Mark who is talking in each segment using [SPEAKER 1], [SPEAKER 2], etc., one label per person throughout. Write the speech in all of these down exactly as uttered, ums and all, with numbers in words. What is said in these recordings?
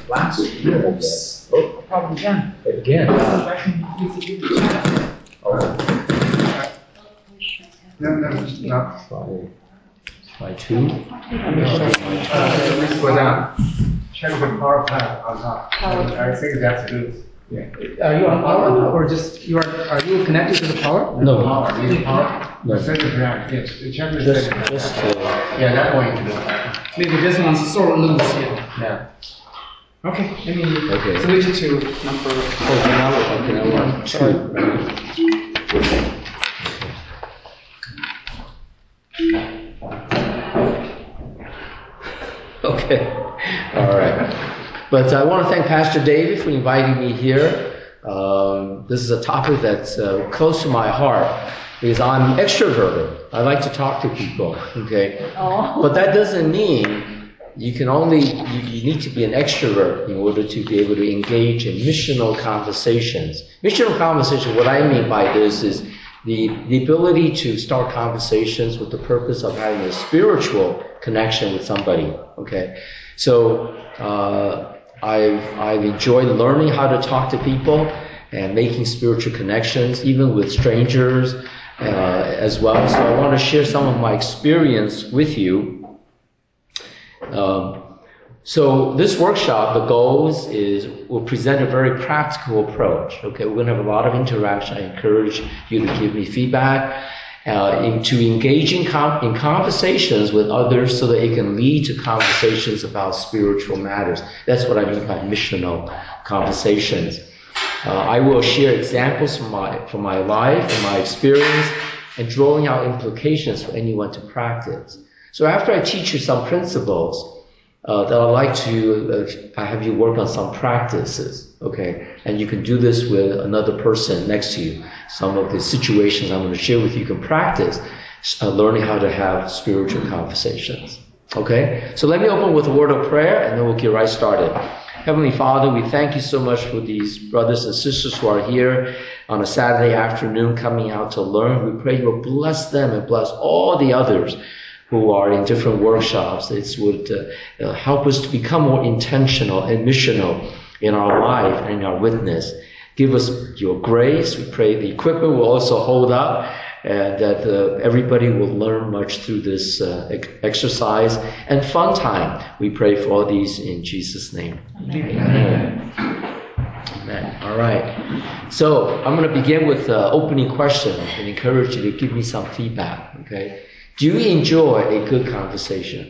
[SPEAKER 1] last years. Oh, problem again. Again. Uh, oh.
[SPEAKER 2] No, no, no.
[SPEAKER 1] Try, try two.
[SPEAKER 2] Uh, go down. Check the power pad on top. I think that's good.
[SPEAKER 1] Yeah. Are you on power or just you are? Are you connected to the power?
[SPEAKER 2] No power. You power.
[SPEAKER 1] No.
[SPEAKER 2] Set it down. Yes. Check the
[SPEAKER 1] Just,
[SPEAKER 2] setting.
[SPEAKER 1] just. Uh,
[SPEAKER 2] Yeah, that one you can do.
[SPEAKER 1] maybe this one's sort of loose here.
[SPEAKER 2] Yeah.
[SPEAKER 1] Okay. Let me
[SPEAKER 3] Okay.
[SPEAKER 1] switch it to number.
[SPEAKER 3] Oh, now, okay, now we're on two, right? Okay, all right. But I want to thank Pastor David for inviting me here. Um, this is a topic that's uh, close to my heart because I'm extroverted. I like to talk to people, okay?
[SPEAKER 4] Oh.
[SPEAKER 3] But that doesn't mean you can only, you, you need to be an extrovert in order to be able to engage in missional conversations. Missional conversation, what I mean by this is the, the ability to start conversations with the purpose of having a spiritual connection with somebody, okay? So, uh, I've, I've enjoyed learning how to talk to people and making spiritual connections, even with strangers, uh, as well. So I want to share some of my experience with you. Um, so this workshop, the goals is we'll present a very practical approach. Okay, we're going to have a lot of interaction. I encourage you to give me feedback. Uh, into engaging com- in conversations with others so that it can lead to conversations about spiritual matters. That's what I mean by missional conversations. Uh, I will share examples from my from my life and my experience and drawing out implications for anyone to practice. So after I teach you some principles, uh, that I'd like to uh, have you work on some practices, okay? And you can do this with another person next to you. Some of the situations I'm going to share with you, you can practice uh, learning how to have spiritual conversations, okay? So let me open with a word of prayer and then we'll get right started. Heavenly Father, we thank you so much for these brothers and sisters who are here on a Saturday afternoon coming out to learn. We pray you will bless them and bless all the others who are in different workshops. It would uh, uh, help us to become more intentional and missional in our life and in our witness. Give us your grace. We pray the equipment will also hold up and that uh, everybody will learn much through this uh, ex- exercise and fun time. We pray for all these in Jesus' name. Amen. Amen. All right. So I'm going to begin with uh, opening questions and encourage you to give me some feedback. Okay. Do you enjoy a good conversation?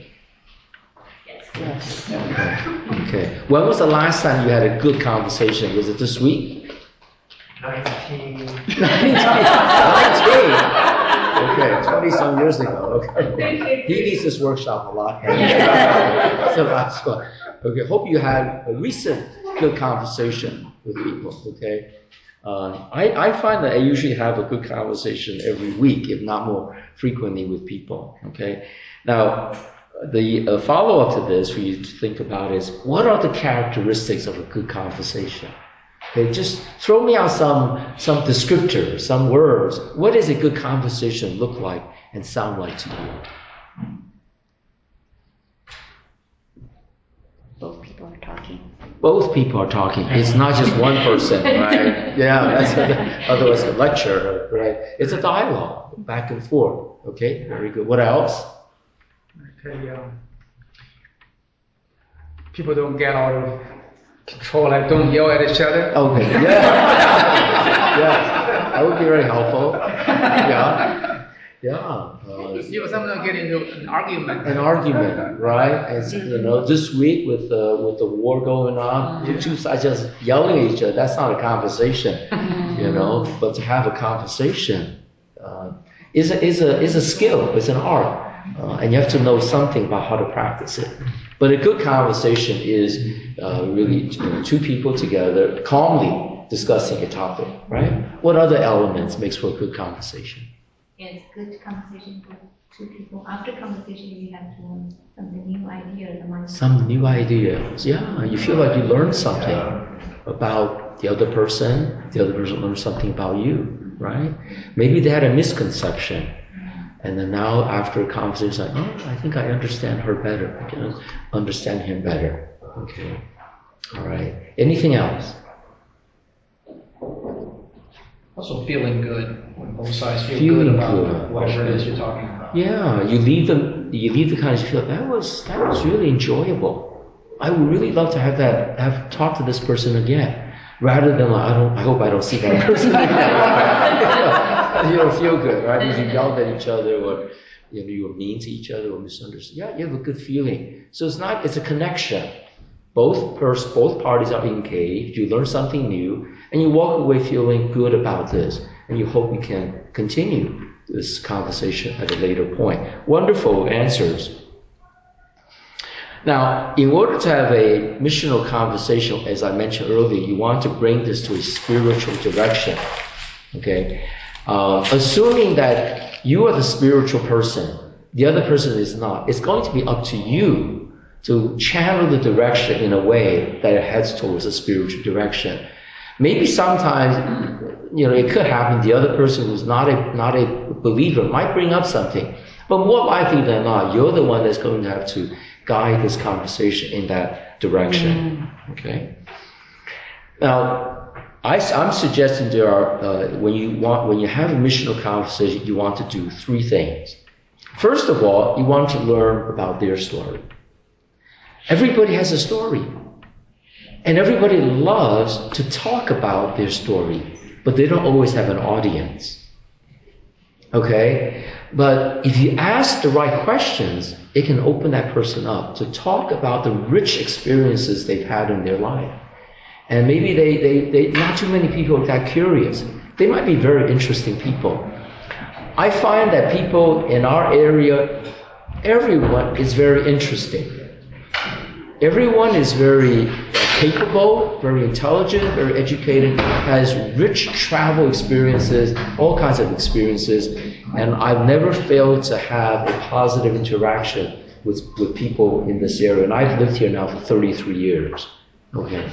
[SPEAKER 4] Yes.
[SPEAKER 3] Okay. Okay. When was the last time you had a good conversation? Was it this week?
[SPEAKER 2] Nineteen.
[SPEAKER 3] Nineteen. Nineteen. Okay, twenty some years ago. Okay. He needs this workshop a lot. So that's what. Okay. Hope you had a recent good conversation with people. Okay. Uh, I, I find that I usually have a good conversation every week, if not more frequently with people, okay? Now, the uh, follow-up to this for you to think about is, what are the characteristics of a good conversation? Okay, just throw me out some, some descriptors, some words. What does a good conversation look like and sound like to you?
[SPEAKER 4] Both people are talking.
[SPEAKER 3] Both people are talking. It's not just one person, right? Yeah, that's a, otherwise a lecture, right? It's a dialogue, back and forth. Okay, very good. What else?
[SPEAKER 1] Okay, um, people don't get out of control, like don't yell at each other.
[SPEAKER 3] Okay, yeah. Yeah, that would be very helpful. Yeah, yeah. Uh,
[SPEAKER 1] You know, someone get into an argument.
[SPEAKER 3] an argument, right? As you know, this week with uh, with the war going on, the two sides just yelling at each other. That's not a conversation, you know. But to have a conversation uh, is a is a is a skill. It's an art, uh, and you have to know something about how to practice it. But a good conversation is uh, really you know, two people together calmly discussing a topic, right? What other elements makes for a good conversation?
[SPEAKER 4] It's good conversation for two people. After conversation, you have to learn something new ideas among
[SPEAKER 3] Some new ideas. Yeah, you feel like you learned something about the other person. The other person learned something about you, right? Maybe they had a misconception. And then now after a conversation, it's like, oh, I think I understand her better. I can understand him better. Okay. All right. Anything else?
[SPEAKER 5] Also feeling good when both sides feel
[SPEAKER 3] Feeling
[SPEAKER 5] good about
[SPEAKER 3] good.
[SPEAKER 5] whatever
[SPEAKER 3] Okay.
[SPEAKER 5] it is you're talking about.
[SPEAKER 3] Yeah, you leave them. You leave the kind of feel that was that was really enjoyable. I would really love to have that. Have talked to this person again, rather than like, I don't. I hope I don't see that person again. You don't feel good, right? Because you yelled at each other, or you know, you were mean to each other, or misunderstood. Yeah, you have a good feeling. So it's not. It's a connection. Both pers- both parties are engaged. You learn something new, and you walk away feeling good about this, and you hope you can continue this conversation at a later point. Wonderful answers. Now, in order to have a missional conversation, as I mentioned earlier, you want to bring this to a spiritual direction. Okay, uh, assuming that you are the spiritual person, the other person is not. It's going to be up to you to channel the direction in a way that it heads towards a spiritual direction. Maybe sometimes, you know, it could happen the other person who's not a not a believer might bring up something, but more likely than not, you're the one that's going to have to guide this conversation in that direction. Okay. Now, I, I'm suggesting there are uh, when you want when you have a missional conversation, you want to do three things. First of all, you want to learn about their story. Everybody has a story. And everybody loves to talk about their story, but they don't always have an audience. Okay? But if you ask the right questions, it can open that person up to talk about the rich experiences they've had in their life. And maybe they, they, they not too many people are that curious. They might be very interesting people. I find that people in our area, everyone is very interesting. Everyone is very capable, very intelligent, very educated, has rich travel experiences, all kinds of experiences, and I've never failed to have a positive interaction with, with people in this area. And I've lived here now for thirty-three years. Okay.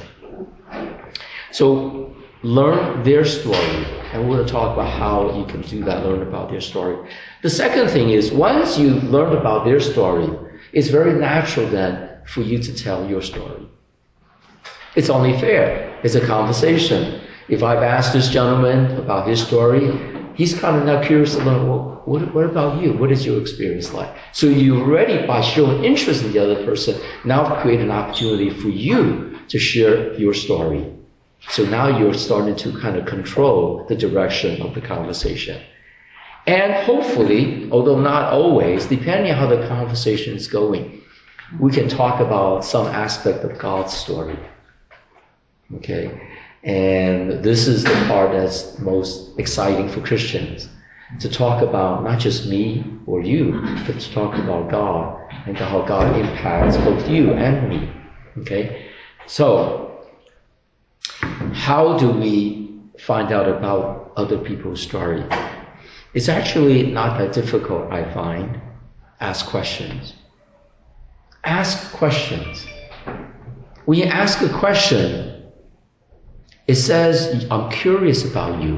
[SPEAKER 3] So learn their story, and we're going to talk about how you can do that, learn about their story. The second thing is, once you learn about their story, it's very natural then for you to tell your story. It's only fair. It's a conversation. If I've asked this gentleman about his story, he's kind of now curious to learn, well, what, what about you? What is your experience like? So you already, by showing interest in the other person, now create an opportunity for you to share your story. So now you're starting to kind of control the direction of the conversation. And hopefully, although not always, depending on how the conversation is going, we can talk about some aspect of God's story. Okay? And this is the part that's most exciting for Christians, to talk about not just me or you, but to talk about God and how God impacts both you and me. Okay? So, how do we find out about other people's story? It's actually not that difficult, I find. Ask questions. Ask questions. When you ask a question, it says, I'm curious about you.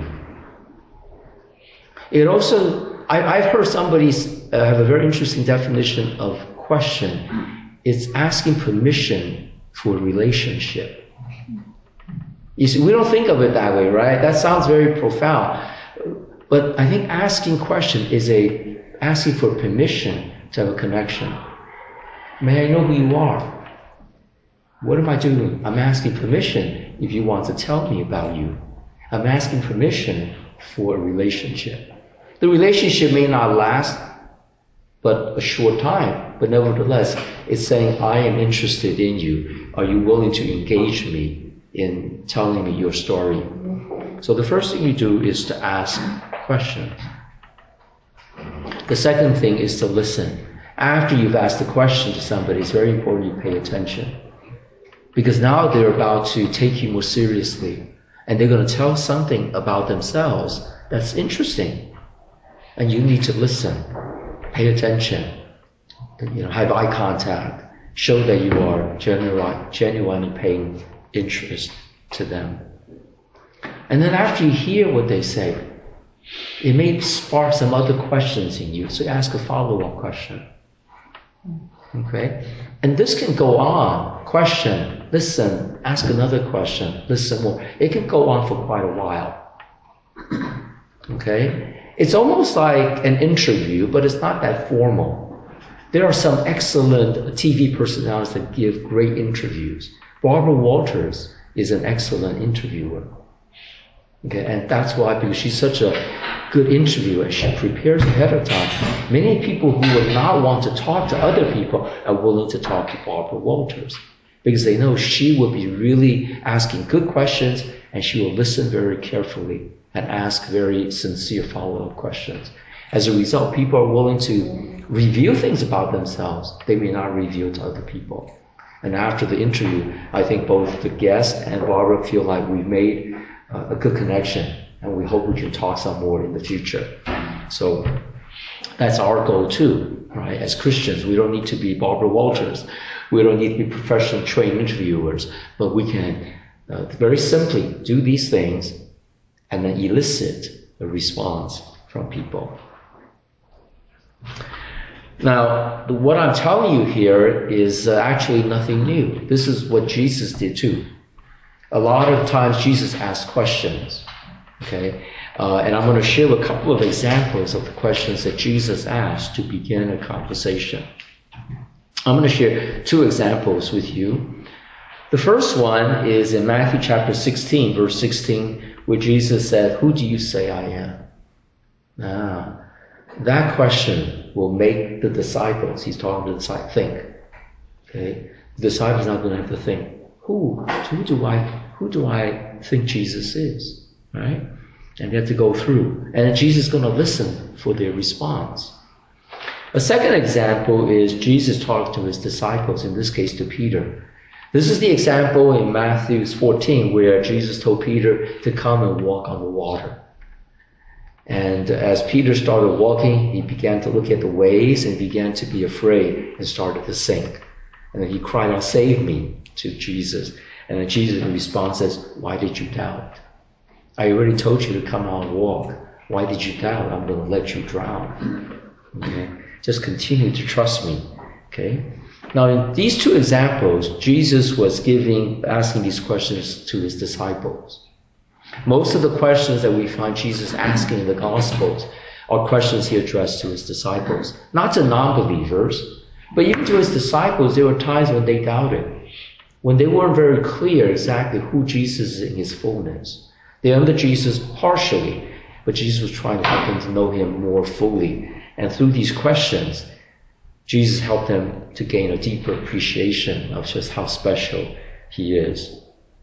[SPEAKER 3] It also, I, I've heard somebody uh, have a very interesting definition of question. It's asking permission for a relationship. You see, we don't think of it that way, right? That sounds very profound. But I think asking question is a asking for permission to have a connection. May I know who you are? What am I doing? I'm asking permission if you want to tell me about you. I'm asking permission for a relationship. The relationship may not last but a short time, but nevertheless, it's saying, I am interested in you. Are you willing to engage me in telling me your story? So the first thing you do is to ask questions. The second thing is to listen. After you've asked a question to somebody, it's very important you pay attention. Because now they're about to take you more seriously. And they're going to tell something about themselves that's interesting. And you need to listen. Pay attention. You know, have eye contact. Show that you are genuine, genuinely paying interest to them. And then after you hear what they say, it may spark some other questions in you. So ask a follow-up question. Okay? And this can go on question, listen, ask another question, listen more. It can go on for quite a while. Okay? It's almost like an interview, but it's not that formal. There are some excellent T V personalities that give great interviews. Barbara Walters is an excellent interviewer. Okay, and that's why, because she's such a good interviewer, she prepares ahead of time. Many people who would not want to talk to other people are willing to talk to Barbara Walters because they know she will be really asking good questions and she will listen very carefully and ask very sincere follow-up questions. As a result, people are willing to reveal things about themselves they may not reveal to other people. And after the interview, I think both the guest and Barbara feel like we've made uh, a good connection, and we hope we can talk some more in the future. So that's our goal too, right? As Christians, we don't need to be Barbara Walters. We don't need to be professional trained interviewers, but we can uh, very simply do these things and then elicit a response from people. Now, what I'm telling you here is uh, actually nothing new. This is what Jesus did too. A lot of times Jesus asked questions, okay? Uh, and I'm going to share a couple of examples of the questions that Jesus asked to begin a conversation. I'm going to share two examples with you. The first one is in Matthew chapter sixteen, verse sixteen, where Jesus said, "Who do you say I am?" Now, that question will make the disciples, he's talking to the disciples, think. Okay? The disciples are not going to have to think, who, who do I, who do I think Jesus is? Right? And they have to go through. And then Jesus is going to listen for their response. A second example is Jesus talked to his disciples, in this case to Peter. This is the example in Matthew fourteen where Jesus told Peter to come and walk on the water. And as Peter started walking, he began to look at the waves and began to be afraid and started to sink. And then he cried out, "Save me," to Jesus. And then Jesus in response says, "Why did you doubt? I already told you to come out and walk. Why did you doubt? I'm going to let you drown." Okay? Just continue to trust me. Okay? Now in these two examples, Jesus was giving, asking these questions to his disciples. Most of the questions that we find Jesus asking in the Gospels are questions he addressed to his disciples. Not to non-believers, but even to his disciples, there were times when they doubted. When they weren't very clear exactly who Jesus is in his fullness. They understood Jesus partially, but Jesus was trying to help them to know him more fully. And through these questions, Jesus helped them to gain a deeper appreciation of just how special he is.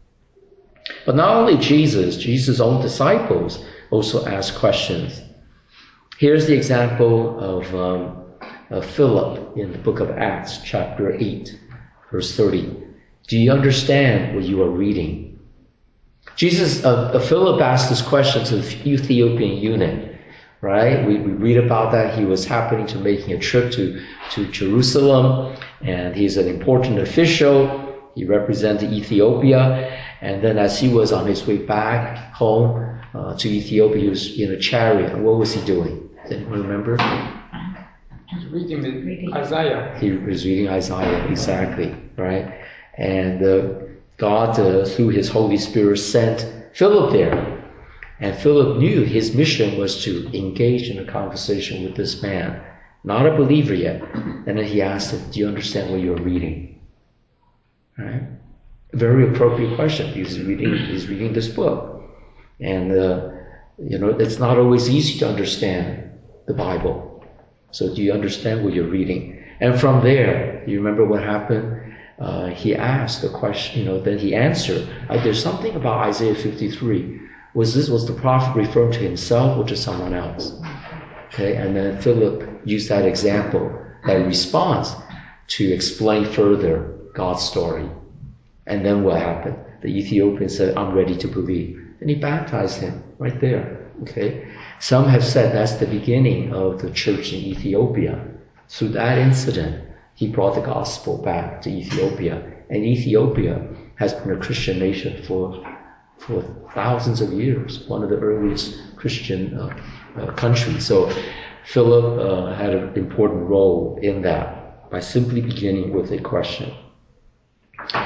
[SPEAKER 3] But not only Jesus, Jesus' own disciples also asked questions. Here's the example of, um, of Philip in the book of Acts, chapter eight, verse thirty. Do you understand what you are reading? Jesus, uh, uh, Philip asked this question to the Ethiopian eunuch, right? We, we read about that. He was happening to making a trip to, to Jerusalem, and he's an important official. He represented Ethiopia. And then as he was on his way back home uh, to Ethiopia, he was in a chariot. And what was he doing? Does anyone remember?
[SPEAKER 2] He's reading the Isaiah.
[SPEAKER 3] He was reading Isaiah, exactly, right? And uh, God, uh, through his Holy Spirit, sent Philip there. And Philip knew his mission was to engage in a conversation with this man, not a believer yet. And then he asked him, do you understand what you're reading? Right? Very appropriate question. He's reading, he's reading this book. And, uh, you know, it's not always easy to understand the Bible. So do you understand what you're reading? And from there, you remember what happened? Uh, he asked the question, you know, then he answered. Uh, there's something about Isaiah fifty-three. Was this, was the prophet referring to himself or to someone else? Okay, and then Philip used that example, that response, to explain further God's story. And then what happened? The Ethiopian said, I'm ready to believe. And he baptized him right there. Okay. Some have said that's the beginning of the church in Ethiopia. Through that incident, he brought the gospel back to Ethiopia. And Ethiopia has been a Christian nation for, for thousands of years. One of the earliest Christian uh, uh, countries. So Philip uh, had an important role in that by simply beginning with a question.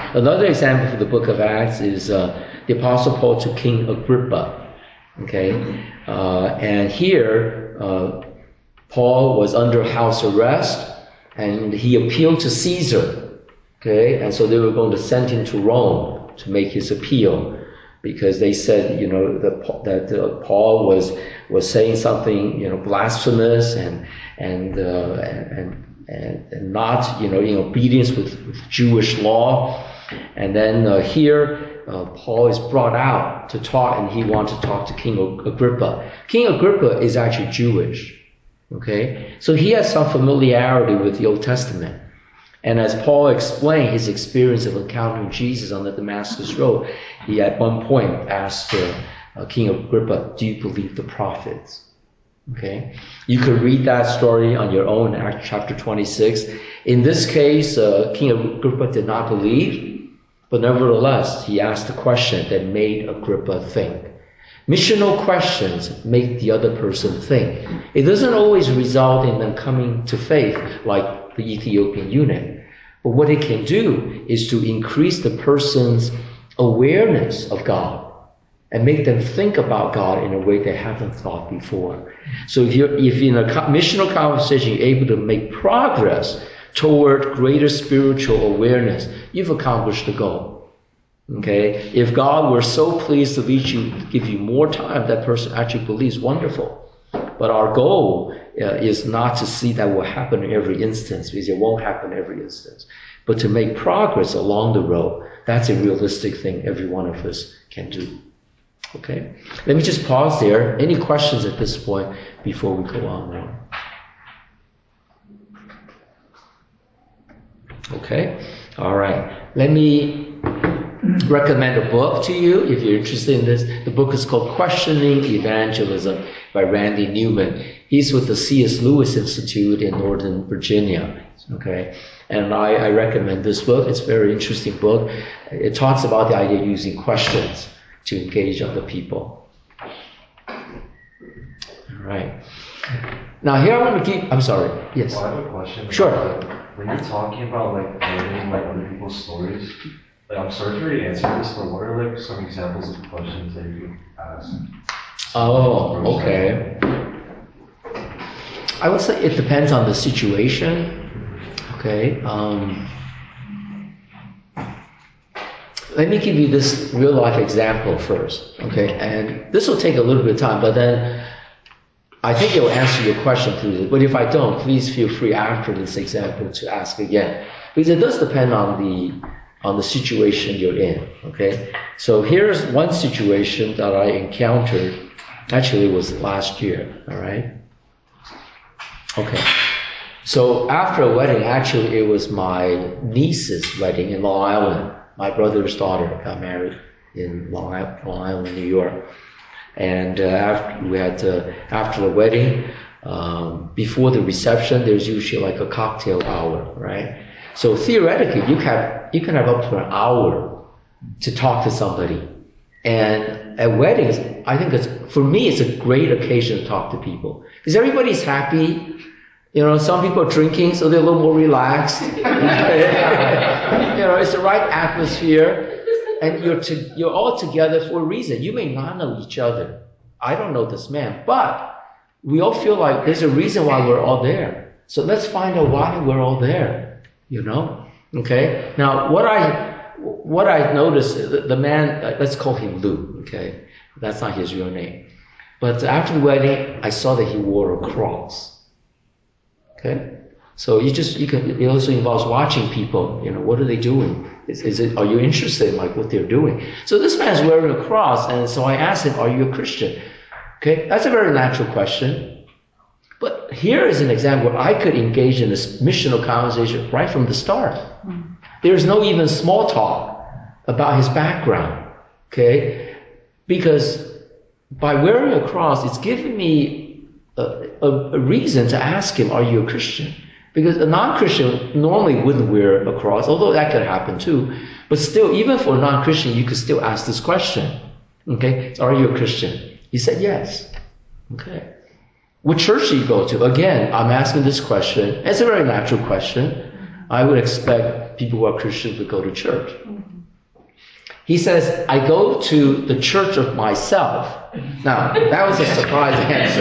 [SPEAKER 3] Another example for the book of Acts is uh, the Apostle Paul to King Agrippa. Okay, uh, and here uh, Paul was under house arrest, and he appealed to Caesar. Okay, and so they were going to send him to Rome to make his appeal, because they said, you know, that that uh, Paul was was saying something, you know, blasphemous and and uh, and, and and not, you know, in obedience with, with Jewish law. And then uh, here. Uh, Paul is brought out to talk, and he wants to talk to King Agrippa. King Agrippa is actually Jewish, okay? So he has some familiarity with the Old Testament. And as Paul explained his experience of encountering Jesus on the Damascus Road, he at one point asked uh, uh, King Agrippa, do you believe the prophets? Okay? You could read that story on your own in Acts chapter twenty-six. In this case, uh, King Agrippa did not believe. But nevertheless, he asked a question that made Agrippa think. Missional questions make the other person think. It doesn't always result in them coming to faith like the Ethiopian eunuch. But what it can do is to increase the person's awareness of God and make them think about God in a way they haven't thought before. So if you're, if in a missional conversation you're able to make progress toward greater spiritual awareness, you've accomplished the goal. Okay? If God were so pleased to lead you, give you more time, that person actually believes, wonderful. But our goal uh, is not to see that will happen in every instance, because it won't happen every instance. But to make progress along the road, that's a realistic thing every one of us can do. Okay? Let me just pause there. Any questions at this point before we go on more? Okay, all right. Let me recommend a book to you if you're interested in this. The book is called Questioning Evangelism by Randy Newman. He's with the C S Lewis Institute in Northern Virginia. Okay, and I, I recommend this book. It's a very interesting book. It talks about the idea of using questions to engage other people. All right. Now here I want to keep. I'm sorry. Yes.
[SPEAKER 6] Well, I have a question.
[SPEAKER 3] Sure.
[SPEAKER 6] About, when you're talking about like learning like other people's stories, like I'm sorry to already answer this, but what are like some examples of questions that you could ask?
[SPEAKER 3] Oh, okay. I would say it depends on the situation. Okay. Um, let me give you this real life example first. Okay, and this will take a little bit of time, but then I think it will answer your question through this. But if I don't, please feel free after this example to ask again, because it does depend on the on the situation you're in. Okay, so here's one situation that I encountered. Actually, it was last year. All right. Okay. So after a wedding, actually, it was my niece's wedding in Long Island. My brother's daughter got married in Long Island, Long Island, New York. And uh, after we had uh, after the wedding, um, before the reception, there's usually like a cocktail hour, right? So theoretically, you can you can have up to an hour to talk to somebody. And at weddings, I think it's for me, it's a great occasion to talk to people because everybody's happy. You know, some people are drinking, so they're a little more relaxed. You know, it's the right atmosphere. And you're to, you're all together for a reason. You may not know each other. I don't know this man, but we all feel like there's a reason why we're all there. So let's find out why we're all there. You know? Okay? Now, what I what I noticed, the, the man, uh, let's call him Lou. Okay? That's not his real name. But after the wedding, I saw that he wore a cross. Okay? So you just, you can, it also involves watching people, you know, what are they doing? Is, is it, are you interested in like what they're doing? So this man's wearing a cross, and so I asked him, are you a Christian? Okay, that's a very natural question. But here is an example where I could engage in this missional conversation right from the start. Mm. There's no even small talk about his background, okay? Because by wearing a cross, it's giving me a, a, a reason to ask him, are you a Christian? Because a non-Christian normally wouldn't wear a cross, although that could happen too. But still, even for a non-Christian, you could still ask this question. Okay, are you a Christian? He said yes. Okay. What church do you go to? Again, I'm asking this question. It's a very natural question. I would expect people who are Christians would go to church. He says, I go to the church of myself. Now, that was a surprising answer.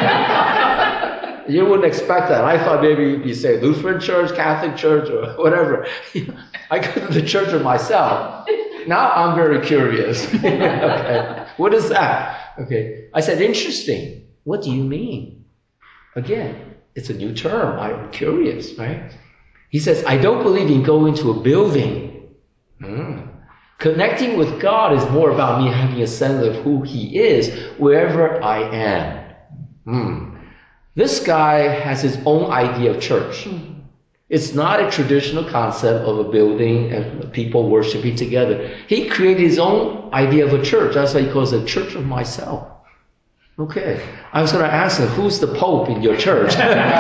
[SPEAKER 3] You wouldn't expect that. I thought maybe you'd be say Lutheran church, Catholic church, or whatever. I go to the church of myself. Now I'm very curious. Okay. What is that? Okay. I said, interesting. What do you mean? Again, it's a new term. I'm curious, right? He says, I don't believe in going to a building. Hmm. Connecting with God is more about me having a sense of who He is wherever I am. Hmm. This guy has his own idea of church. It's not a traditional concept of a building and people worshiping together. He created his own idea of a church. That's why he calls it Church of Myself. Okay. I was going to ask him, who's the Pope in your church?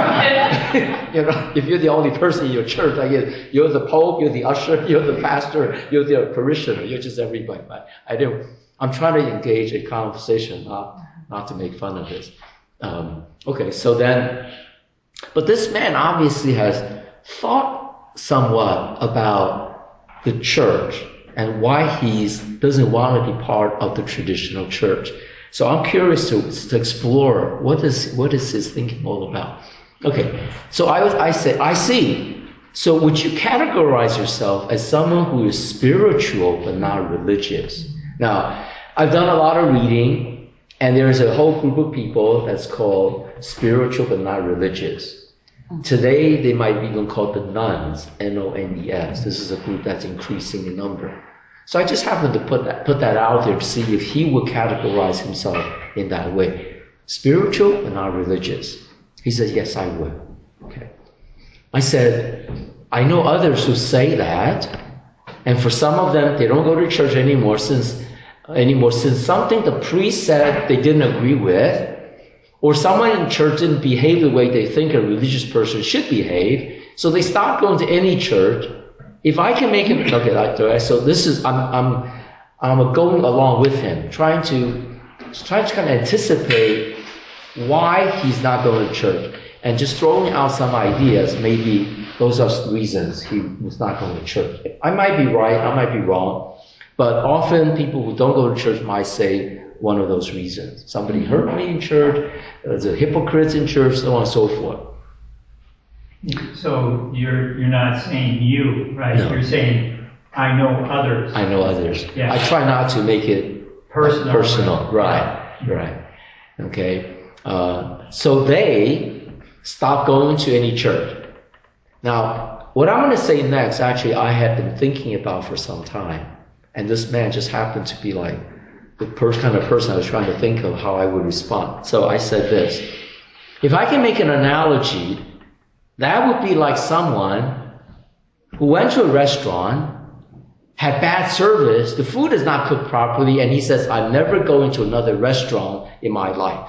[SPEAKER 3] You know, if you're the only person in your church, I guess you're the Pope, you're the usher, you're the pastor, you're the parishioner, you're just everybody. But I do. I'm trying to engage a conversation, not not to make fun of this. Um, okay, so then, but this man obviously has thought somewhat about the church and why he doesn't want to be part of the traditional church. So I'm curious to, to explore what is what is his thinking all about. Okay, so I was I said I see. So would you categorize yourself as someone who is spiritual but not religious? Now, I've done a lot of reading, and there is a whole group of people that's called spiritual but not religious. Today, they might be even called the nuns, N O N E S. This is a group that's increasing in number. So I just happened to put that put that out there to see if he would categorize himself in that way. Spiritual but not religious. He said, yes, I would. Okay. I said, I know others who say that, and for some of them, they don't go to church anymore since anymore since something the priest said they didn't agree with, or someone in church didn't behave the way they think a religious person should behave, so they stopped going to any church. If I can make him okay, like so this is I'm I'm I'm going along with him, trying to trying to kind of anticipate why he's not going to church, and just throwing out some ideas. Maybe those are reasons he was not going to church. I might be right, I might be wrong, but often people who don't go to church might say one of those reasons. Somebody hurt me in church, there's a hypocrite in church, so on and so forth.
[SPEAKER 7] So you're you're not saying you, right?
[SPEAKER 3] No.
[SPEAKER 7] You're saying I know others.
[SPEAKER 3] I know others.
[SPEAKER 7] Yeah.
[SPEAKER 3] I try not to make it
[SPEAKER 7] Personal.
[SPEAKER 3] Personal, right, right. Okay. Uh, so they stopped going to any church. Now, what I'm going to say next, actually, I had been thinking about for some time, and this man just happened to be like the per- kind of person I was trying to think of how I would respond. So I said this: if I can make an analogy, that would be like someone who went to a restaurant, had bad service, the food is not cooked properly, and he says, I'm never going to another restaurant in my life.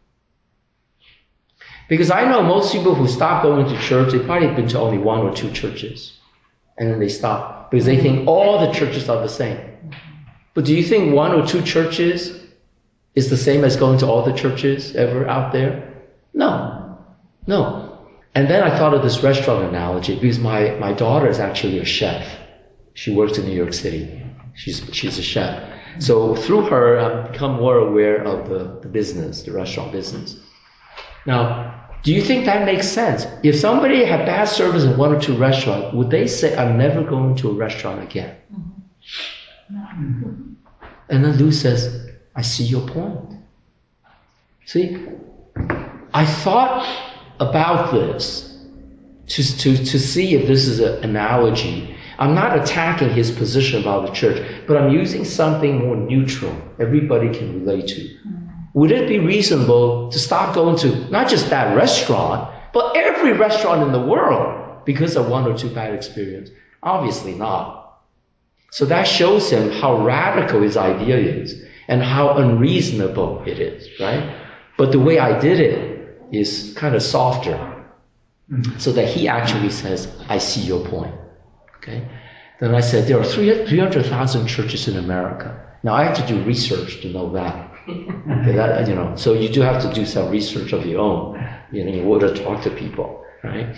[SPEAKER 3] Because I know most people who stop going to church, they've probably been to only one or two churches. And then they stop. Because they think all the churches are the same. But do you think one or two churches is the same as going to all the churches ever out there? No. No. And then I thought of this restaurant analogy, because my, my daughter is actually a chef. She works in New York City. She's she's a chef. So through her, I've become more aware of the, the business, the restaurant business. Now, do you think that makes sense? If somebody had bad service in one or two restaurants, would they say, I'm never going to a restaurant again? Mm-hmm. And then Lou says, I see your point. See, I thought about this to, to, to see if this is an analogy. I'm not attacking his position about the church, but I'm using something more neutral everybody can relate to. Would it be reasonable to stop going to not just that restaurant, but every restaurant in the world because of one or two bad experiences? Obviously not. So that shows him how radical his idea is and how unreasonable it is, right? But the way I did it is kind of softer, so that he actually says, I see your point. Okay. Then I said, there are three hundred thousand churches in America. Now I have to do research to know that. Okay, that, you know, so you do have to do some research of your own, you know, in order to talk to people, right?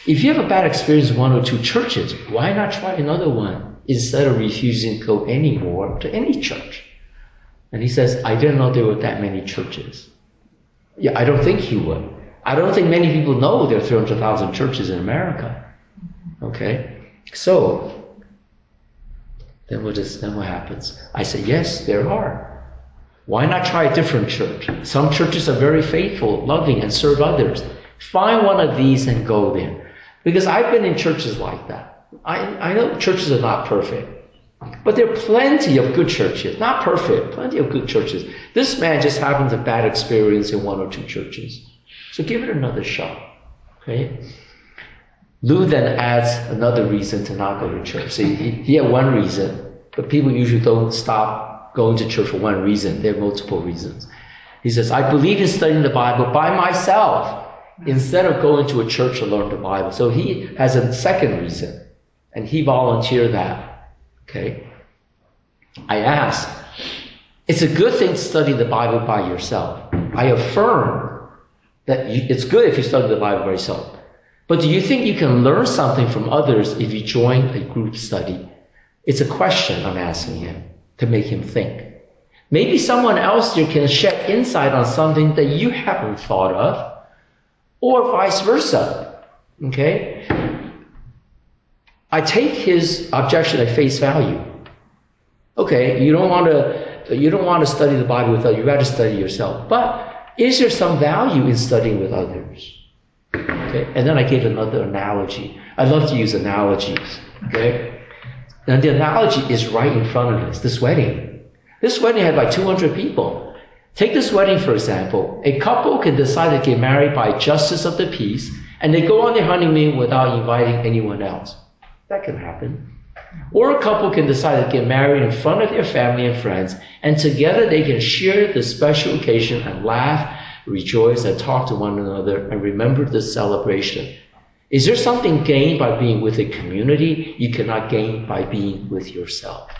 [SPEAKER 3] If you have a bad experience in one or two churches, why not try another one instead of refusing to go anymore to any church? And he says, I didn't know there were that many churches. Yeah, I don't think he would. I don't think many people know there are three hundred thousand churches in America. Okay? So, then what, is, then what happens? I say, yes, there are. Why not try a different church? Some churches are very faithful, loving, and serve others. Find one of these and go there. Because I've been in churches like that. I, I know churches are not perfect. But there are plenty of good churches. Not perfect, plenty of good churches. This man just happens a bad experience in one or two churches. So give it another shot. Okay? Lou then adds another reason to not go to church. See, he, he had one reason, but people usually don't stop going to church for one reason. There are multiple reasons. He says, I believe in studying the Bible by myself instead of going to a church to learn the Bible. So he has a second reason, and he volunteered that. Okay? I asked, it's a good thing to study the Bible by yourself. I affirm that you, it's good if you study the Bible by yourself. But do you think you can learn something from others if you join a group study? It's a question I'm asking him to make him think. Maybe someone else here can shed insight on something that you haven't thought of, or vice versa. Okay? I take his objection at face value. Okay, you don't want to you don't want to study the Bible with others, you rather study yourself. But is there some value in studying with others? Okay, and then I gave another analogy. I love to use analogies. Okay, and the analogy is right in front of us. This wedding, this wedding had like two hundred people. Take this wedding for example. A couple can decide to get married by justice of the peace, and they go on their honeymoon without inviting anyone else. That can happen. Or a couple can decide to get married in front of their family and friends, and together they can share the special occasion and laugh, rejoice, and talk to one another and remember the celebration. Is there something gained by being with a community you cannot gain by being with yourself?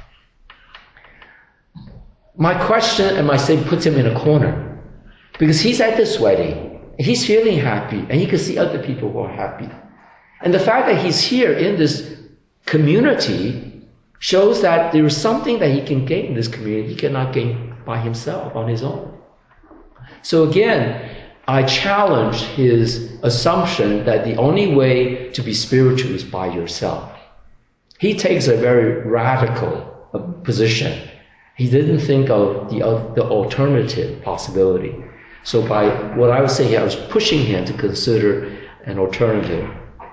[SPEAKER 3] My question and my statement puts him in a corner, because he's at this wedding, and he's feeling happy, and he can see other people who are happy. And the fact that he's here in this community shows that there is something that he can gain in this community he cannot gain by himself, on his own. So again, I challenge his assumption that the only way to be spiritual is by yourself. He takes a very radical uh, position. He didn't think of the, uh, the alternative possibility. So by what I was saying, I was pushing him to consider an alternative.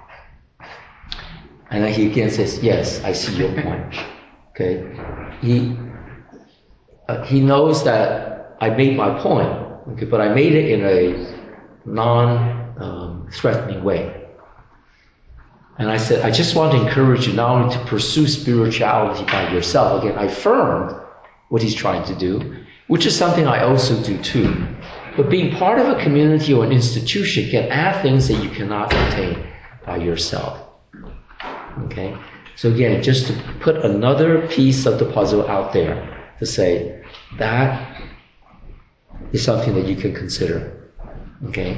[SPEAKER 3] And then he again says, yes, I see your point. Okay, he uh, he knows that I made my point, okay, but I made it in a non-threatening um, way. And I said, I just want to encourage you not only to pursue spirituality by yourself. Again, I affirmed what he's trying to do, which is something I also do too. But being part of a community or an institution can add things that you cannot attain by yourself. Okay, so again, just to put another piece of the puzzle out there to say that is something that you can consider. Okay,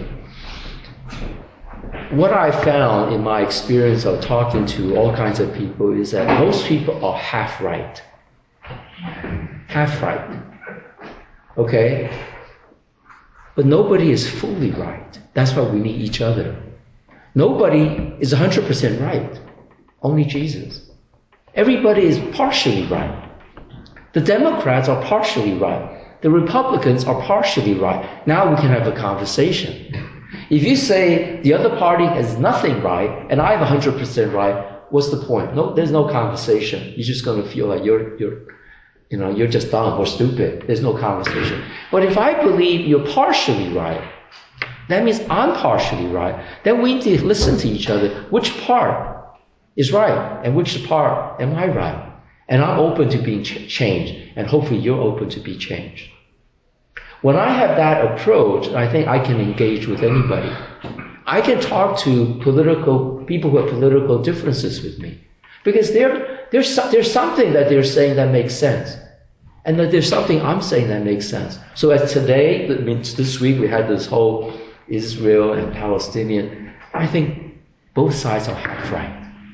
[SPEAKER 3] what I found in my experience of talking to all kinds of people is that most people are half right. Half right. Okay, but nobody is fully right. That's why we need each other. Nobody is one hundred percent right. Only Jesus. Everybody is partially right. The Democrats are partially right. The Republicans are partially right. Now we can have a conversation. If you say the other party has nothing right and I have one hundred percent right, what's the point? No, there's no conversation. You're just going to feel like you're, you're, you know, you're just dumb or stupid. There's no conversation. But if I believe you're partially right, that means I'm partially right. Then we need to listen to each other. Which part is right and which part am I right? And I'm open to being ch- changed, and hopefully you're open to be changed. When I have that approach, I think I can engage with anybody. I can talk to political people who have political differences with me, because there, there's, there's something that they're saying that makes sense, and that there's something I'm saying that makes sense. So as today, I mean, this week we had this whole Israel and Palestinian. I think both sides are half right.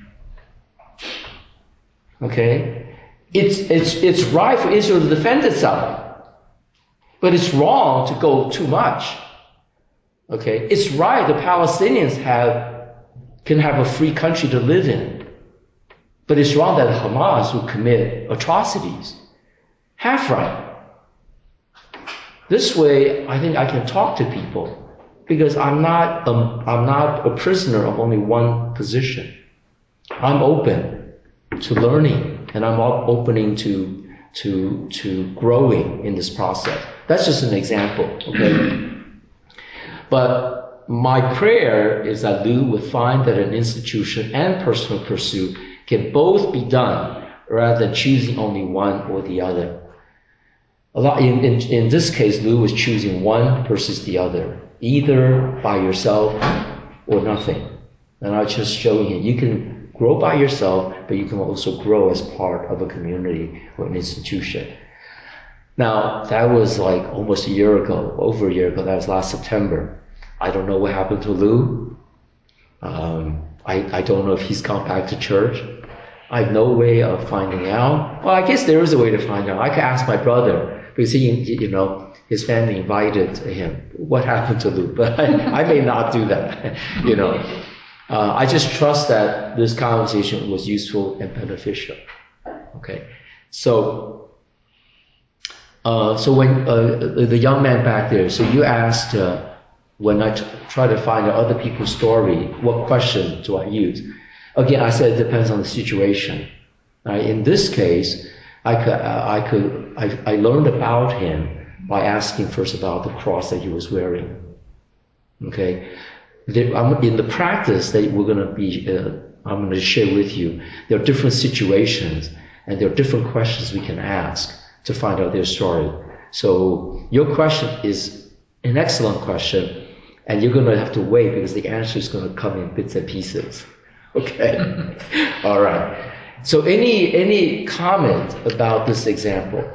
[SPEAKER 3] Okay? It's, it's, it's right for Israel to defend itself, but it's wrong to go too much. Okay? It's right the Palestinians have, can have a free country to live in, but it's wrong that Hamas will commit atrocities. Half right. This way, I think I can talk to people because I'm not, um, I'm not a prisoner of only one position. I'm open to learning, and I'm opening to to to growing in this process. That's just an example, okay? But my prayer is that Lu would find that an institution and personal pursuit can both be done rather than choosing only one or the other. A lot in, in, in this case, Lu was choosing one versus the other, either by yourself or nothing. And I was just showing him you can grow by yourself, but you can also grow as part of a community or an institution. Now, that was like almost a year ago, over a year ago. That was last September. I don't know what happened to Lu. Um, I, I don't know if he's gone back to church. I have no way of finding out. Well, I guess there is a way to find out. I could ask my brother, because he, you know, his family invited him. What happened to Lu? But I, I may not do that, you know. Uh, I just trust that this conversation was useful and beneficial. Okay, so uh, so when uh, the young man back there, so you asked uh, when I t- try to find out other people's story, what question do I use? Again, I said it depends on the situation. Right? In this case, I could uh, I could I, I learned about him by asking first about the cross that he was wearing. Okay. In the practice that we're going to be, uh, I'm going to share with you, there are different situations and there are different questions we can ask to find out their story. So your question is an excellent question, and you're going to have to wait because the answer is going to come in bits and pieces. Okay? All right. So any any comment about this example?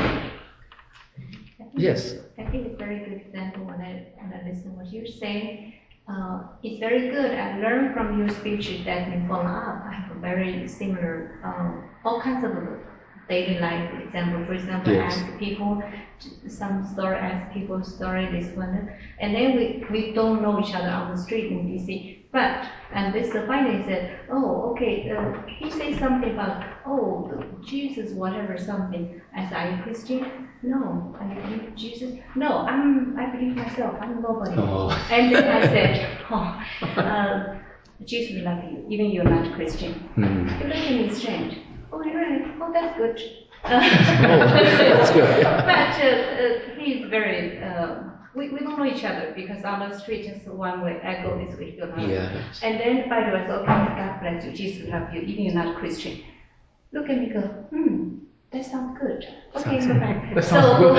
[SPEAKER 3] Yes.
[SPEAKER 4] I think it's a very good example when I when I listen to what you're saying. Uh, it's very good. I learned from your speech that in follow up, I have a very similar, um, all kinds of daily life example. For example,
[SPEAKER 3] Yes.
[SPEAKER 4] ask people some story, ask people story, this one, and then we, we don't know each other on the street in D C. But and this the finally said, oh, okay, uh, he said something about oh Jesus, whatever something. I said, are you Christian? No. Are you believe Jesus? No. I'm. I believe myself. I'm nobody.
[SPEAKER 3] Oh.
[SPEAKER 4] And then I said, oh, uh, Jesus loves you, even you're not Christian.
[SPEAKER 3] Mm.
[SPEAKER 4] You look at me strange. Oh, really? Oh, that's good.
[SPEAKER 3] Oh, that's good.
[SPEAKER 4] But uh, uh, he's very. Uh, we, we don't know each other because on the street it's one way. I go this way, you go another.
[SPEAKER 3] Yes.
[SPEAKER 4] And then by the way, okay, God bless you. Jesus loves you, even you're not Christian. Look at me, go. Hmm. That sounds good. Okay,
[SPEAKER 3] Sounds
[SPEAKER 4] go
[SPEAKER 3] good.
[SPEAKER 4] back.
[SPEAKER 1] That
[SPEAKER 4] So
[SPEAKER 1] sounds good.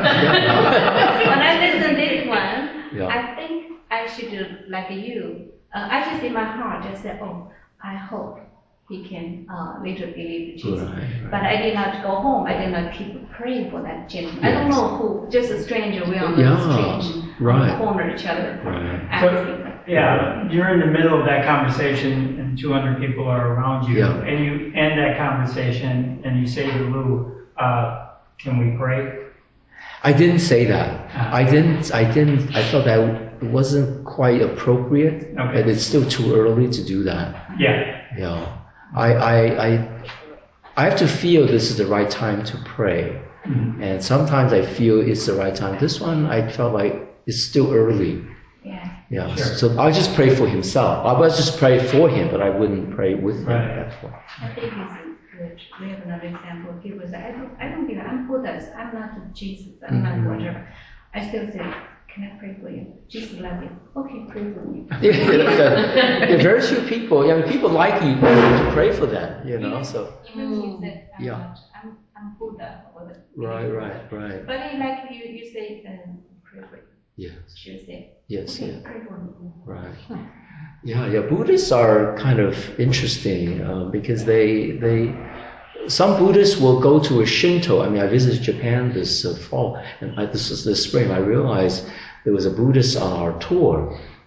[SPEAKER 4] when I listen to this one,
[SPEAKER 3] Yeah.
[SPEAKER 4] I think I should do like you. Uh, I just in my heart just said, oh, I hope he can uh, later believe Jesus.
[SPEAKER 3] Right, right.
[SPEAKER 4] But I did not go home. I did not keep praying for that gentleman. I don't
[SPEAKER 3] Yes.
[SPEAKER 4] know who, just a stranger. We on the
[SPEAKER 3] Yeah,
[SPEAKER 4] street,
[SPEAKER 3] right.
[SPEAKER 4] on the corner each other,
[SPEAKER 3] Right.
[SPEAKER 4] asking.
[SPEAKER 7] Yeah, you're in the middle of that conversation and two hundred people are around you.
[SPEAKER 3] Yeah.
[SPEAKER 7] And you end that conversation and you say to Lu, uh, can we pray?
[SPEAKER 3] I didn't say that. I didn't. I didn't. I thought that it wasn't quite appropriate.
[SPEAKER 7] Okay.
[SPEAKER 3] And it's still too early to do that.
[SPEAKER 7] Yeah.
[SPEAKER 3] Yeah. I. I. I. I have to feel this is the right time to pray,
[SPEAKER 7] Mhm.
[SPEAKER 3] and sometimes I feel it's the right time. This one, I felt like it's still early.
[SPEAKER 4] Yeah.
[SPEAKER 3] Yeah.
[SPEAKER 7] Sure.
[SPEAKER 3] So I'll just pray for himself. I was just pray for him, but I wouldn't pray with him
[SPEAKER 7] Right.
[SPEAKER 3] at that point.
[SPEAKER 4] I think it's good. We have another example. People say, I don't, I don't believe I'm Buddhist. I'm not Jesus. I'm
[SPEAKER 3] Mhm.
[SPEAKER 4] not whatever. I still say, can I pray for you? Jesus loves you. Okay, pray for me.
[SPEAKER 3] Yeah, there are very few people. I mean, people like you to pray for them. You know. So.
[SPEAKER 4] Even you said, I'm
[SPEAKER 3] Yeah.
[SPEAKER 4] not, I'm, I'm Buddha. Or the,
[SPEAKER 3] Right. Right. Right.
[SPEAKER 4] But I like you, you say, um, pray for you.
[SPEAKER 3] Yes.
[SPEAKER 4] She say,
[SPEAKER 3] Yes.
[SPEAKER 4] okay,
[SPEAKER 3] Yeah.
[SPEAKER 4] pray for me.
[SPEAKER 3] Right. Yeah, yeah. Buddhists are kind of interesting um, because they they some Buddhists will go to a Shinto. I mean, I visited Japan this uh, fall, and I, this was this spring. I realized there was a Buddhist on our tour,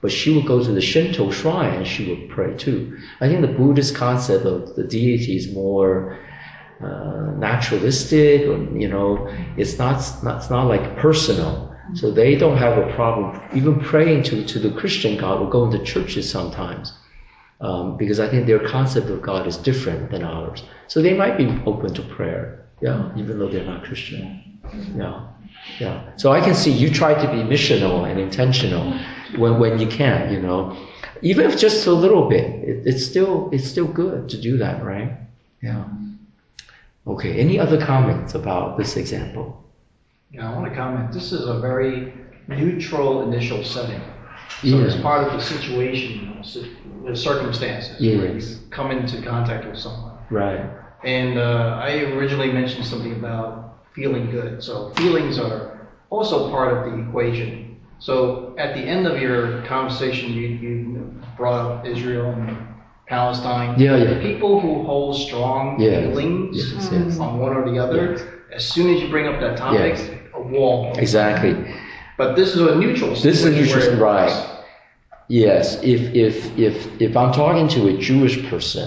[SPEAKER 3] but she would go to the Shinto shrine and she would pray too. I think the Buddhist concept of the deity is more uh, naturalistic, or, you know, it's not, not, it's not like personal. So they don't have a problem even praying to, to the Christian God or going to churches sometimes. Um, because I think their concept of God is different than ours. So they might be open to prayer, yeah, even though they're not Christian. Yeah, yeah. So I can see you try to be missional and intentional when, when you can, you know. Even if just a little bit, it, it's still it's still good to do that, right? Yeah. Okay, any other comments about this example?
[SPEAKER 5] Yeah, I want to comment. This is a very neutral initial setting. So
[SPEAKER 3] Yeah.
[SPEAKER 5] it's part of the situation, the circumstances where
[SPEAKER 3] Yes.
[SPEAKER 5] you come into contact with someone.
[SPEAKER 3] Right.
[SPEAKER 5] And uh, I originally mentioned something about feeling good. So feelings are also part of the equation. So at the end of your conversation, you, you brought up Israel and Palestine.
[SPEAKER 3] Yeah, yeah.
[SPEAKER 5] People who hold strong
[SPEAKER 3] Yes.
[SPEAKER 5] feelings
[SPEAKER 3] Yes, yes.
[SPEAKER 5] on one or the other,
[SPEAKER 3] Yes.
[SPEAKER 5] as soon as you bring up that topic,
[SPEAKER 3] Yes.
[SPEAKER 5] a wall.
[SPEAKER 3] Exactly.
[SPEAKER 5] But this is a neutral
[SPEAKER 3] This is a
[SPEAKER 5] situation
[SPEAKER 3] neutral,
[SPEAKER 5] where it
[SPEAKER 3] right.
[SPEAKER 5] works.
[SPEAKER 3] Yes, if if if if I'm talking to a Jewish person,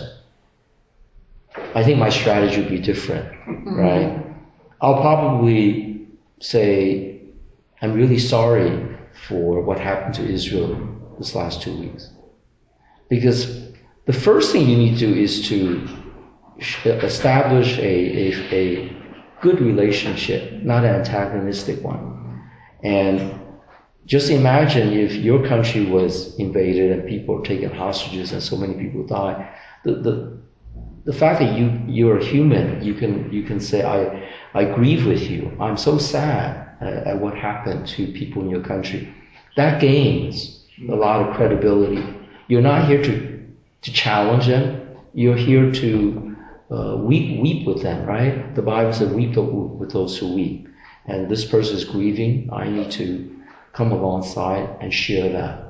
[SPEAKER 3] I think my strategy would be different, right? I'll probably say, I'm really sorry for what happened to Israel this last two weeks. Because the first thing you need to do is to establish a, a, a good relationship, not an antagonistic one. And just imagine if your country was invaded and people were taken hostages and so many people died. The the the fact that you you're a human, you can you can say I I grieve with you. I'm so sad at, at what happened to people in your country. That gains a lot of credibility. You're not here to to challenge them. You're here to uh, weep weep with them, right? The Bible says weep with those who weep. And this person is grieving. I need to come alongside and share that.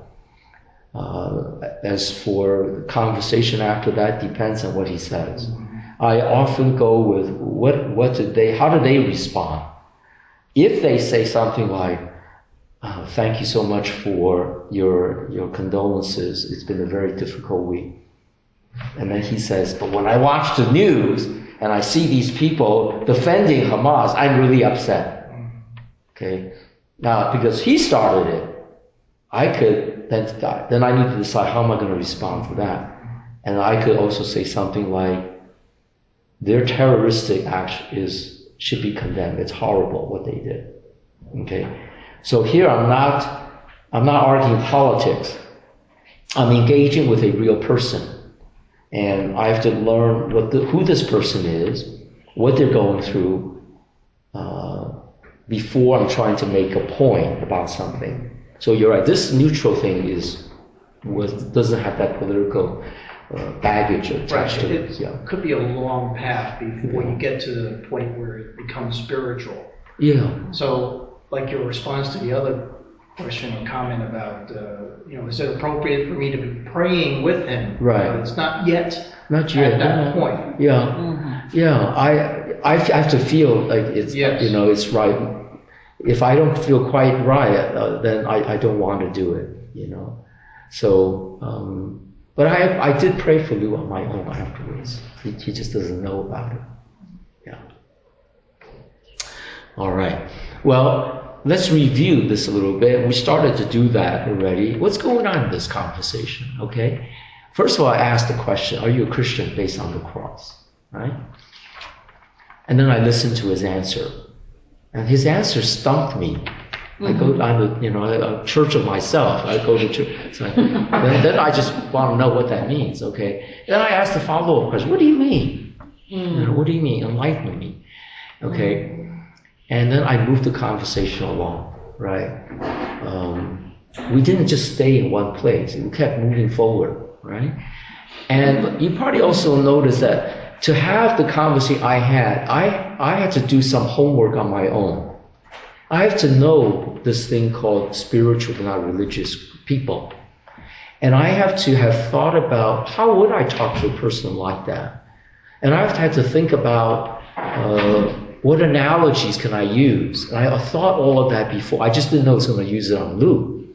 [SPEAKER 3] Uh, as for the conversation after that, depends on what he says. I often go with what what did they how do they respond? If they say something like, uh, "Thank you so much for your your condolences. It's been a very difficult week," and then he says, "But when I watch the news and I see these people defending Hamas, I'm really upset." Okay. Now, because he started it, I could then then I need to decide how am I going to respond to that, and I could also say something like, "Their terroristic act is should be condemned. It's horrible what they did." Okay, so here I'm not I'm not arguing politics. I'm engaging with a real person, and I have to learn what the, who this person is, what they're going through. Uh, before I'm trying to make a point about something. So you're right, this neutral thing is was doesn't have that political uh, baggage attached
[SPEAKER 5] Right.
[SPEAKER 3] to it.
[SPEAKER 5] It
[SPEAKER 3] Yeah.
[SPEAKER 5] could be a long path before you get to the point where it becomes spiritual.
[SPEAKER 3] Yeah.
[SPEAKER 5] So, like your response to the other question or comment about, uh, you know, is it appropriate for me to be praying with him?
[SPEAKER 3] Right.
[SPEAKER 5] But it's not yet
[SPEAKER 3] Not yet.
[SPEAKER 5] at that
[SPEAKER 3] no.
[SPEAKER 5] point.
[SPEAKER 3] Yeah. Yeah. I I have to feel like it's
[SPEAKER 5] Yes.
[SPEAKER 3] you know it's right. If I don't feel quite right, uh, then I, I don't want to do it. You know. So, um, but I I did pray for Lou on my own afterwards. He, he just doesn't know about it. Yeah. All right. Well, let's review this a little bit. We started to do that already. What's going on in this conversation? Okay. First of all, I asked the question, are you a Christian based on the cross? Right? And then I listened to his answer. And his answer stumped me. Mm-hmm. I go, I'm a, you know, a church of myself. I go to church. So I, then, then I just want to know what that means, okay? Then I asked the follow-up question, what do you mean? Mm. You know, what do you mean? Enlighten me. Okay? Mm. And then I moved the conversation along, right? Um, we didn't just stay in one place. We kept moving forward, right? And you probably also noticed that to have the conversation I had, I, I had to do some homework on my own. I have to know this thing called spiritual, not religious people. And I have to have thought about how would I talk to a person like that? And I've had to think about uh, what analogies can I use. And I thought all of that before. I just didn't know I was going to use it on Lou.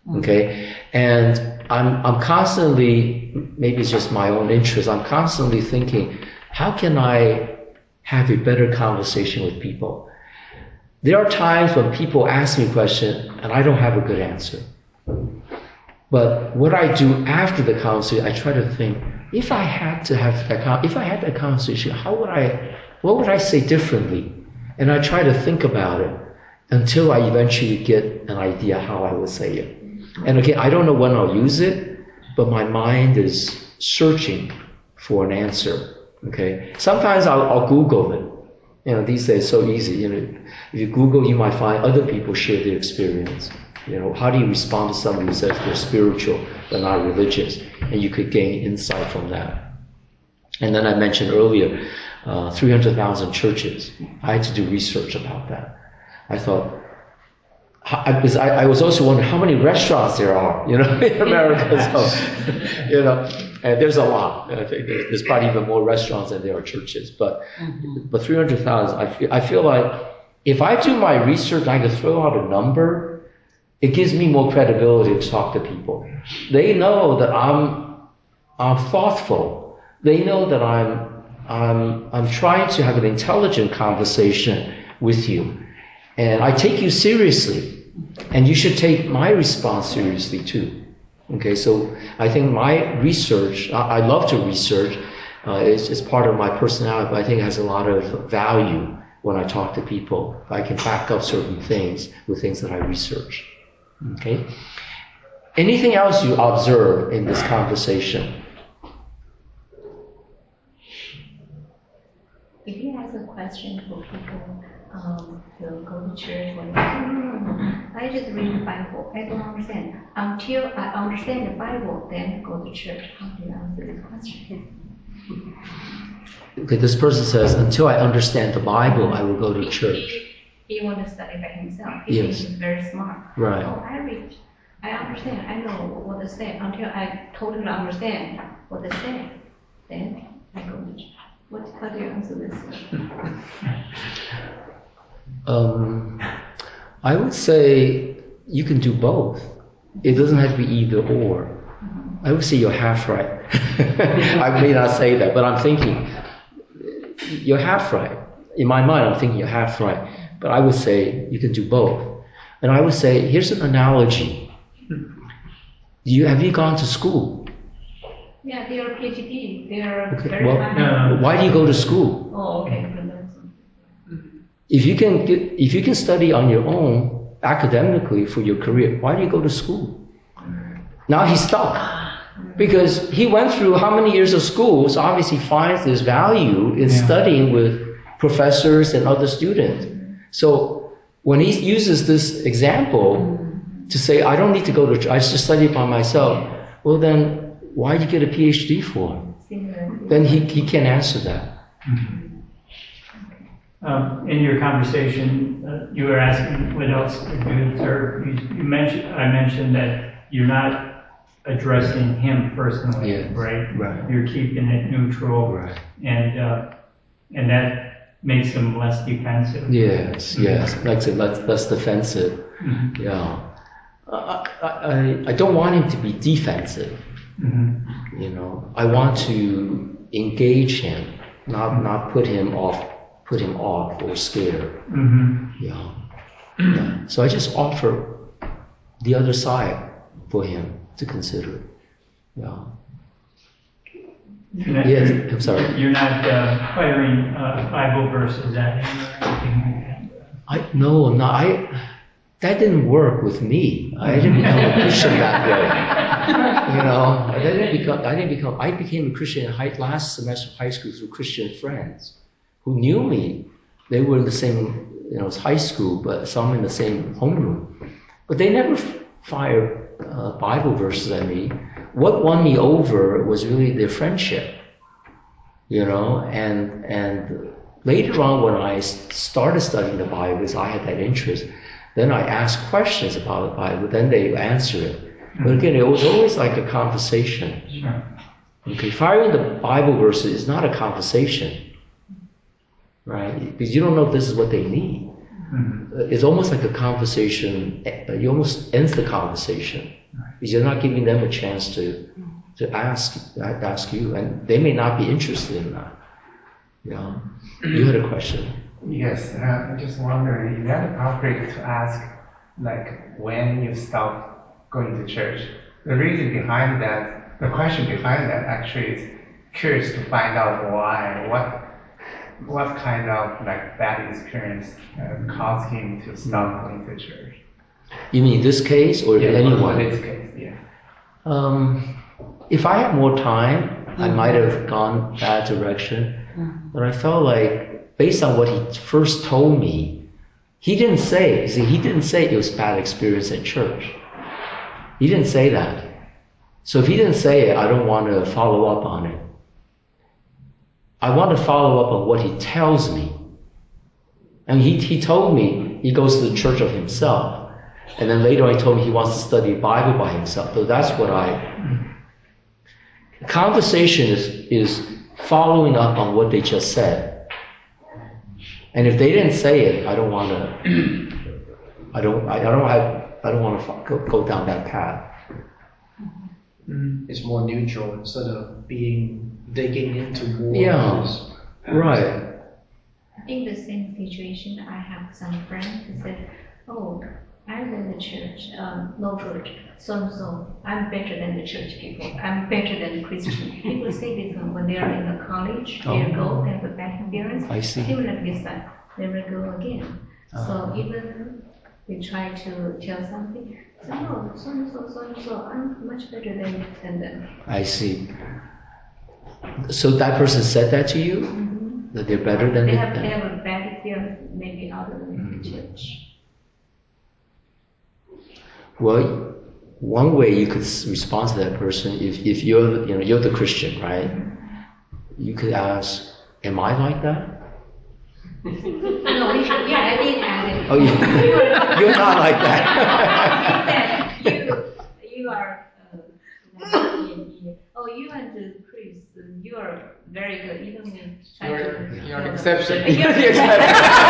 [SPEAKER 3] Okay, and I'm I'm constantly, maybe it's just my own interest, I'm constantly thinking, how can I have a better conversation with people? There are times when people ask me a question and I don't have a good answer. But what I do after the conversation, I try to think, if I had to have that, if I had that conversation, how would I, what would I say differently? And I try to think about it until I eventually get an idea how I would say it. And again, I don't know when I'll use it, but my mind is searching for an answer. Okay. Sometimes I'll, I'll Google it. You know, these days it's so easy. You know, if you Google, you might find other people share their experience. You know, how do you respond to somebody who says they're spiritual but not religious? And you could gain insight from that. And then I mentioned earlier, uh, three hundred thousand churches. I had to do research about that. I thought, I, because I, I was also wondering how many restaurants there are, you know, in America. So, you know, and there's a lot. I think there's, there's probably even more restaurants than there are churches. But, mm-hmm. but three hundred thousand, I feel, I feel like if I do my research, I can throw out a number. It gives me more credibility to talk to people. They know that I'm, I'm thoughtful. They know that I'm, I'm, I'm trying to have an intelligent conversation with you. And I take you seriously. And you should take my response seriously too. Okay, so I think my research, I, I love to research. Uh, it's, it's part of my personality, but I think it has a lot of value when I talk to people. I can back up certain things with things that I research. Okay? Anything else you observe in this conversation?
[SPEAKER 4] If you ask a question for people um, to go to church, or no, no, no, no, I just read the Bible. I don't understand. Until I understand the Bible, then go to church. How do you answer this question?
[SPEAKER 3] Okay, this person says, until I understand the Bible, I will go to church.
[SPEAKER 4] He, he wants to study by himself. He
[SPEAKER 3] Yes.
[SPEAKER 4] thinks he's very smart.
[SPEAKER 3] Right.
[SPEAKER 4] Oh, I read. I understand. I know what they say. Until I totally understand what they say, then I go to church. What, how do you answer this?
[SPEAKER 3] Um, I would say you can do both. It doesn't have to be either or. I would say you're half right. I may not say that, but I'm thinking you're half right. In my mind, I'm thinking you're half right. But I would say you can do both. And I would say, here's an analogy. You, have you gone to school?
[SPEAKER 4] Yeah, they are PhD. They are
[SPEAKER 3] Okay,
[SPEAKER 4] very
[SPEAKER 3] well,
[SPEAKER 4] high.
[SPEAKER 3] why do you go to school?
[SPEAKER 4] Oh, okay.
[SPEAKER 3] If you can get, if you can study on your own academically for your career, why do you go to school? Now he's stuck because he went through how many years of school, so obviously finds there's value in
[SPEAKER 7] Yeah.
[SPEAKER 3] studying with professors and other students. So when he uses this example to say, I don't need to go to, I just study by myself, well then, why did you get a PhD for? Then he, he can't answer that.
[SPEAKER 7] Um, in your conversation, uh, you were asking what else to do, sir. You, you mentioned, I mentioned that you're not addressing him personally,
[SPEAKER 3] Yes,
[SPEAKER 7] right?
[SPEAKER 3] right.
[SPEAKER 7] You're keeping it neutral,
[SPEAKER 3] Right.
[SPEAKER 7] and uh, and that makes him less defensive.
[SPEAKER 3] Yes, yes, makes it less, less defensive.
[SPEAKER 7] Mm-hmm.
[SPEAKER 3] Yeah. I, I, I don't want him to be defensive.
[SPEAKER 7] Mm-hmm.
[SPEAKER 3] You know, I want to engage him, not not put him off, put him off or scared.
[SPEAKER 7] Mm-hmm.
[SPEAKER 3] Yeah. Yeah. So I just offer the other side for him to consider. Yeah.
[SPEAKER 7] You're not,
[SPEAKER 3] Yes,
[SPEAKER 7] you're,
[SPEAKER 3] I'm sorry.
[SPEAKER 7] You're not uh, firing uh, Bible verses at him or anything like that.
[SPEAKER 3] I no, no, I that didn't work with me. I didn't become a Christian that way. You know, I didn't become. I didn't become. I became a Christian in high, last semester of high school through Christian friends who knew me. They were in the same, you know, high school, but some in the same homeroom. But they never fired uh, Bible verses at me. What won me over was really their friendship. You know, and and later on when I started studying the Bible, because I had that interest, then I asked questions about the Bible. Then they answered it. But again, it was always like a conversation.
[SPEAKER 7] Sure.
[SPEAKER 3] Okay, firing the Bible verses is not a conversation, right? Because you don't know if this is what they need.
[SPEAKER 7] Mhm.
[SPEAKER 3] It's almost like a conversation. uh, You almost ends the conversation because you're not giving them a chance to to ask ask you, and they may not be interested in that. Yeah, you had a question.
[SPEAKER 2] Yes, uh, I'm just wondering, is that appropriate to ask, like, when you stop going to church? The reason behind that, the question behind that actually is curious to find out why, what what kind of like bad experience uh, caused him to stop going to church.
[SPEAKER 3] You mean this case or
[SPEAKER 2] Yeah,
[SPEAKER 3] anyone?
[SPEAKER 2] in this case, yeah.
[SPEAKER 3] Um, if I had more time, I might have gone that direction. But I felt like, based on what he first told me, he didn't say, see, he didn't say it was bad experience at church. He didn't say that. So if he didn't say it, I don't want to follow up on it. I want to follow up on what he tells me. And he, he told me he goes to the church of himself. And then later on he told me he wants to study the Bible by himself. So that's what I... Conversation is, is following up on what they just said. And if they didn't say it, I don't want to... I don't, I, I don't have, I don't want to go, go down that path.
[SPEAKER 5] It's more neutral instead of being digging into more.
[SPEAKER 3] Yeah,
[SPEAKER 5] of his
[SPEAKER 3] right.
[SPEAKER 4] I think the same situation. I have some friends who said, "Oh, I'm in the church, um, no good. So and so, I'm better than the church people. I'm better than the Christian." People say this one when they are in the college.
[SPEAKER 3] Oh.
[SPEAKER 4] They go, they have a bad experience.
[SPEAKER 3] I see.
[SPEAKER 4] Similar to this one, they will go again.
[SPEAKER 3] Oh.
[SPEAKER 4] So even they try to tell something. So no, so and so, so and so, I'm much better than than them.
[SPEAKER 3] I see. So that person said that to you?
[SPEAKER 4] Mm-hmm.
[SPEAKER 3] That they're better than
[SPEAKER 4] They
[SPEAKER 3] the-
[SPEAKER 4] have they have a bad experience, maybe other than the church.
[SPEAKER 3] Well, one way you could s- respond to that person, if, if you're, you know, you're the Christian, right? You could ask, am I like that?
[SPEAKER 4] No, we should, yeah, I didn't add it.
[SPEAKER 3] Oh, you, you're not like that.
[SPEAKER 4] you, you are, uh, oh, you and the Chris, uh, you are very good. You don't need try
[SPEAKER 1] You're,
[SPEAKER 4] to-
[SPEAKER 1] you're an exception.
[SPEAKER 3] You're the exception.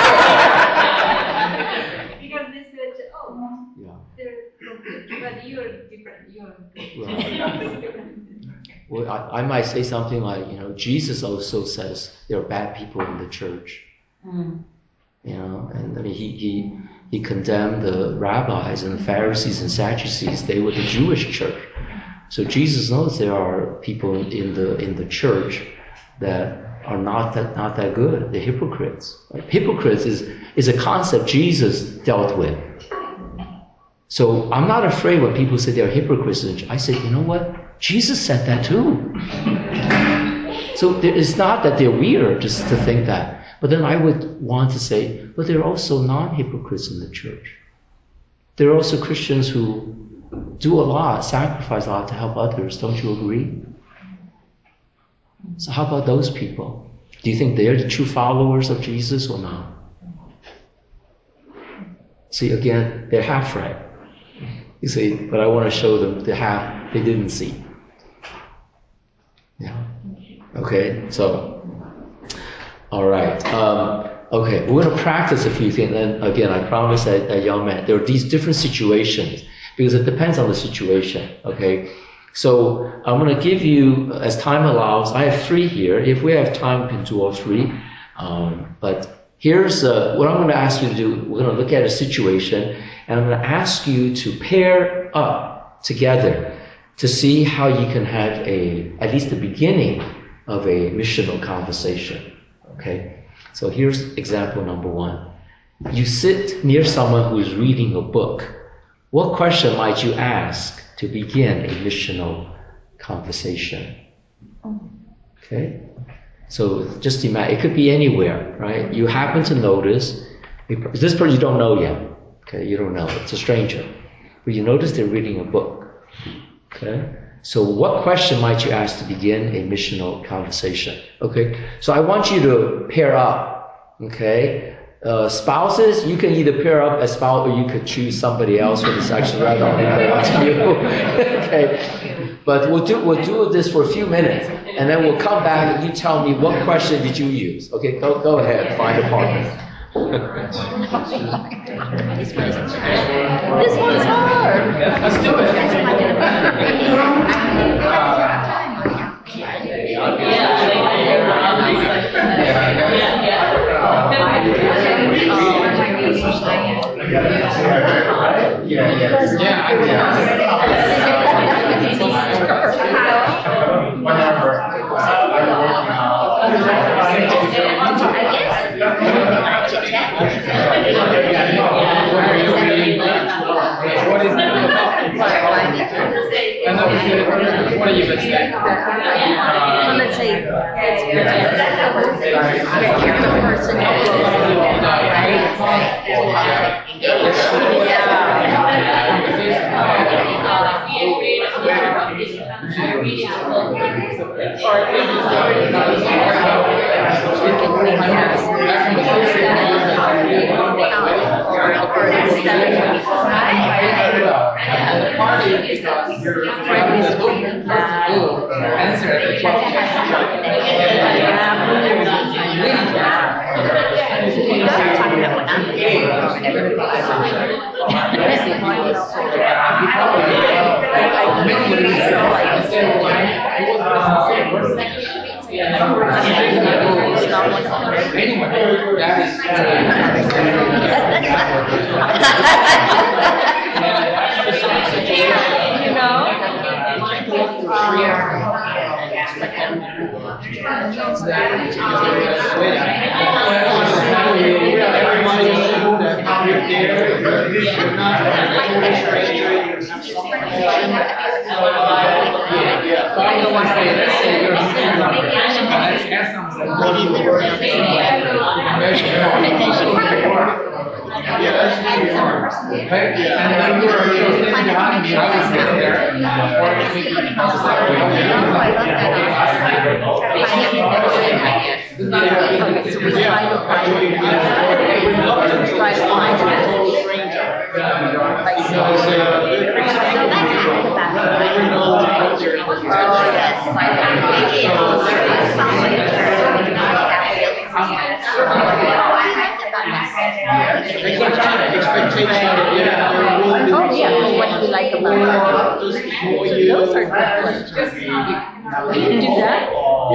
[SPEAKER 4] Because they said, oh,
[SPEAKER 3] Yeah.
[SPEAKER 4] they're so good, but you're different. You're good.
[SPEAKER 3] Right. Well, I, I might say something like, you know, Jesus also says there are bad people in the church. You know, and I mean, he, he, he condemned the rabbis and the Pharisees and Sadducees. They were the Jewish church. So Jesus knows there are people in the in the church that are not that not that good. They're hypocrites. Right? Hypocrites is is a concept Jesus dealt with. So I'm not afraid when people say they're hypocrites. I say, you know what? Jesus said that too. So there, it's not that they're weird just to think that. But then I would want to say, but there are also non-hypocrites in the church. There are also Christians who do a lot, sacrifice a lot to help others. Don't you agree? So how about those people? Do you think they're the true followers of Jesus or not? See, again, they're half right. You see, but I want to show them the half they didn't see. Yeah. Okay, so... All right. Um, okay, we're going to practice a few things. And again, I promise that, that young man, there are these different situations because it depends on the situation. Okay. So I'm going to give you, as time allows, I have three here. If we have time, we can do all three. Um, but here's uh, what I'm going to ask you to do. We're going to look at a situation, and I'm going to ask you to pair up together to see how you can have a, at least the beginning of a missional conversation. Okay, so here's example number one. You sit near someone who is reading a book. What question might you ask to begin a missional conversation? Okay, so just imagine, it could be anywhere, right? You happen to notice, this person you don't know yet, okay, you don't know, it's a stranger, but you notice they're reading a book, okay? So what question might you ask to begin a missional conversation? Okay, so I want you to pair up, okay? Uh, spouses, you can either pair up as spouse or you could choose somebody else for this actually rather up to you. Okay, but we'll do, we'll do this for a few minutes and then we'll come back and you tell me what question did you use. Okay, go, go ahead, find a partner.
[SPEAKER 8] This one's hard.
[SPEAKER 1] Let's do What are you going to say?
[SPEAKER 8] Well, let's say, let's pretend that you're the person who goes to the right? Oh, yeah, well, what do you like about it? Those are good questions. You can do that?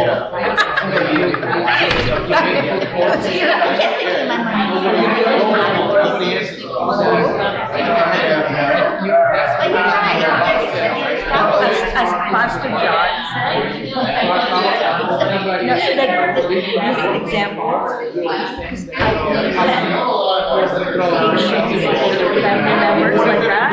[SPEAKER 8] As, as Pastor John said, no, like the, this example, because I family members like that,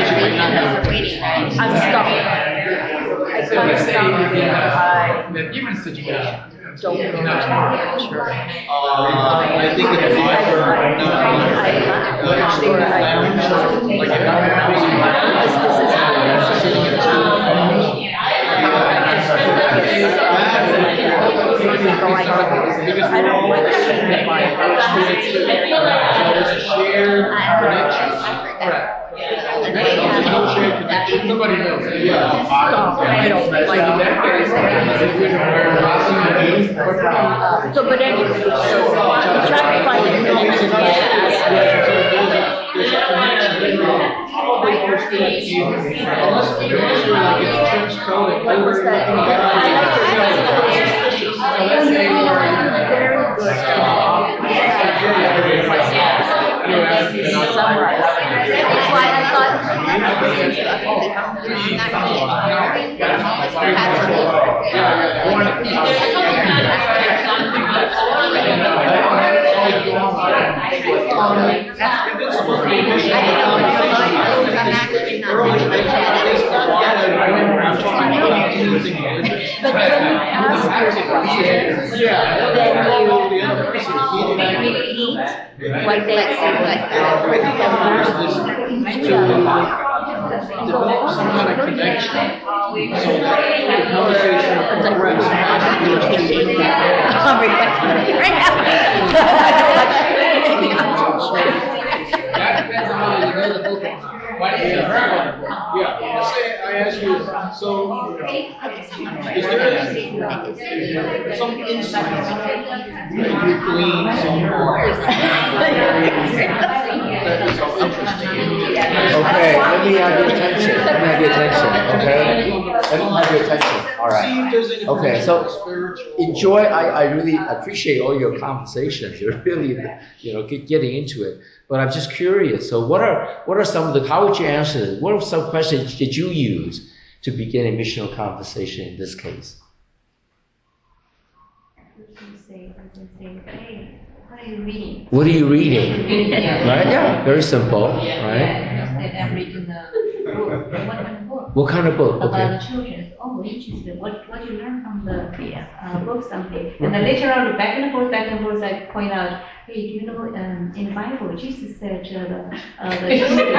[SPEAKER 8] I'm stuck. I kind of stuck. I
[SPEAKER 1] The given situation.
[SPEAKER 8] don't go to church.
[SPEAKER 5] I think it's
[SPEAKER 8] I, I, I laugh. Or I,
[SPEAKER 5] like if I'm
[SPEAKER 8] this, this is I don't like seeing the Bible.
[SPEAKER 5] There's a shared connection.
[SPEAKER 1] Nobody knows.
[SPEAKER 8] I don't like So, but anyway, so you try to find a connection by asking. What was that? I like it. Very good. And then you summarize.
[SPEAKER 4] That's why I thought,
[SPEAKER 8] But when you ask your questions, then you repeat what they say, put together, and
[SPEAKER 5] Develop some kind of connection. So the conversation
[SPEAKER 1] That depends on whether you know the book or not. Why do you
[SPEAKER 5] Yeah, let's say I ask you, so is there some insight that you glean so far
[SPEAKER 3] got your attention. All
[SPEAKER 5] See
[SPEAKER 3] right.
[SPEAKER 5] if there's any
[SPEAKER 3] Okay, so
[SPEAKER 5] spiritual.
[SPEAKER 3] enjoy. I, I really appreciate all your conversations. You're really, you know, get, getting into it. But I'm just curious. So what are what are some of the? How would you answer this? What are some questions did you use to begin a missional conversation in this case?
[SPEAKER 4] You can say, you can say, hey, what are you reading?
[SPEAKER 3] What are you reading?
[SPEAKER 4] Yeah.
[SPEAKER 3] Right? Yeah, very simple.
[SPEAKER 4] Yeah,
[SPEAKER 3] Right?
[SPEAKER 4] yeah, instead I'm reading the book. What kind of book?
[SPEAKER 3] What kind of book?
[SPEAKER 4] About
[SPEAKER 3] Okay.
[SPEAKER 4] the children. Oh, interesting. What what you learn from the uh, book something. And then later on, back and forth, back and forth, I point out, hey, do you know um, in the Bible, Jesus said uh, the uh, the children.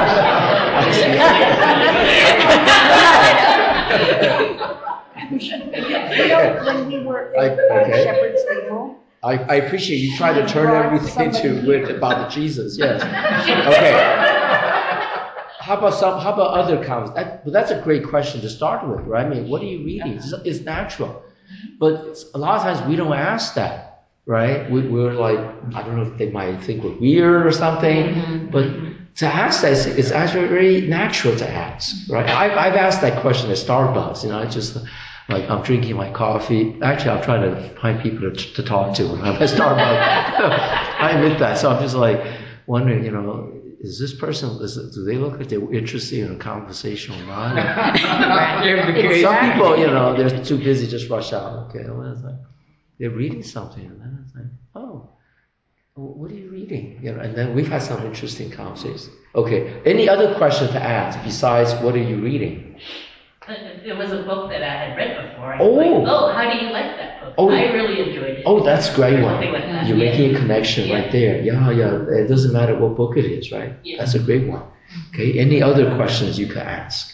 [SPEAKER 8] You know, when we were
[SPEAKER 3] I-
[SPEAKER 8] at uh,
[SPEAKER 3] okay.
[SPEAKER 8] Shepherd's Table,
[SPEAKER 3] I, I appreciate you try to turn everything to with about the Jesus. Yes. Okay. How about some? How about other comments? That, but that's a great question to start with, right? I mean, what are you reading? It's, it's natural, but it's, a lot of times we don't ask that, right? We, we're like, I don't know if they might think we're weird or something, but to ask that is, is actually very natural to ask, right? I've, I've asked that question at Starbucks. You know, I just like I'm drinking my coffee. Actually, I'm trying to find people to, to talk to when I'm at Starbucks. I admit that. So I'm just like wondering, you know. Is this person, is it, do they look like they're interested in a conversation or not? Some people, you know, they're too busy, just rush out. Okay, well, it's like, they're reading something, and then it's like, oh, what are you reading? You know, and then we've had some interesting conversations. Okay, any other question to ask besides what are you reading?
[SPEAKER 9] It was a book that I had read before. I
[SPEAKER 3] Oh.
[SPEAKER 9] was like, oh, how do you like that book?
[SPEAKER 3] Oh.
[SPEAKER 9] I really enjoyed it.
[SPEAKER 3] Oh, that's a great one.
[SPEAKER 9] Something like that.
[SPEAKER 3] You're
[SPEAKER 9] Yeah.
[SPEAKER 3] making a connection
[SPEAKER 9] Yeah.
[SPEAKER 3] right there. Yeah, yeah. It doesn't matter what book it is, right?
[SPEAKER 9] Yeah.
[SPEAKER 3] That's a great one. Okay. Any other questions you could ask?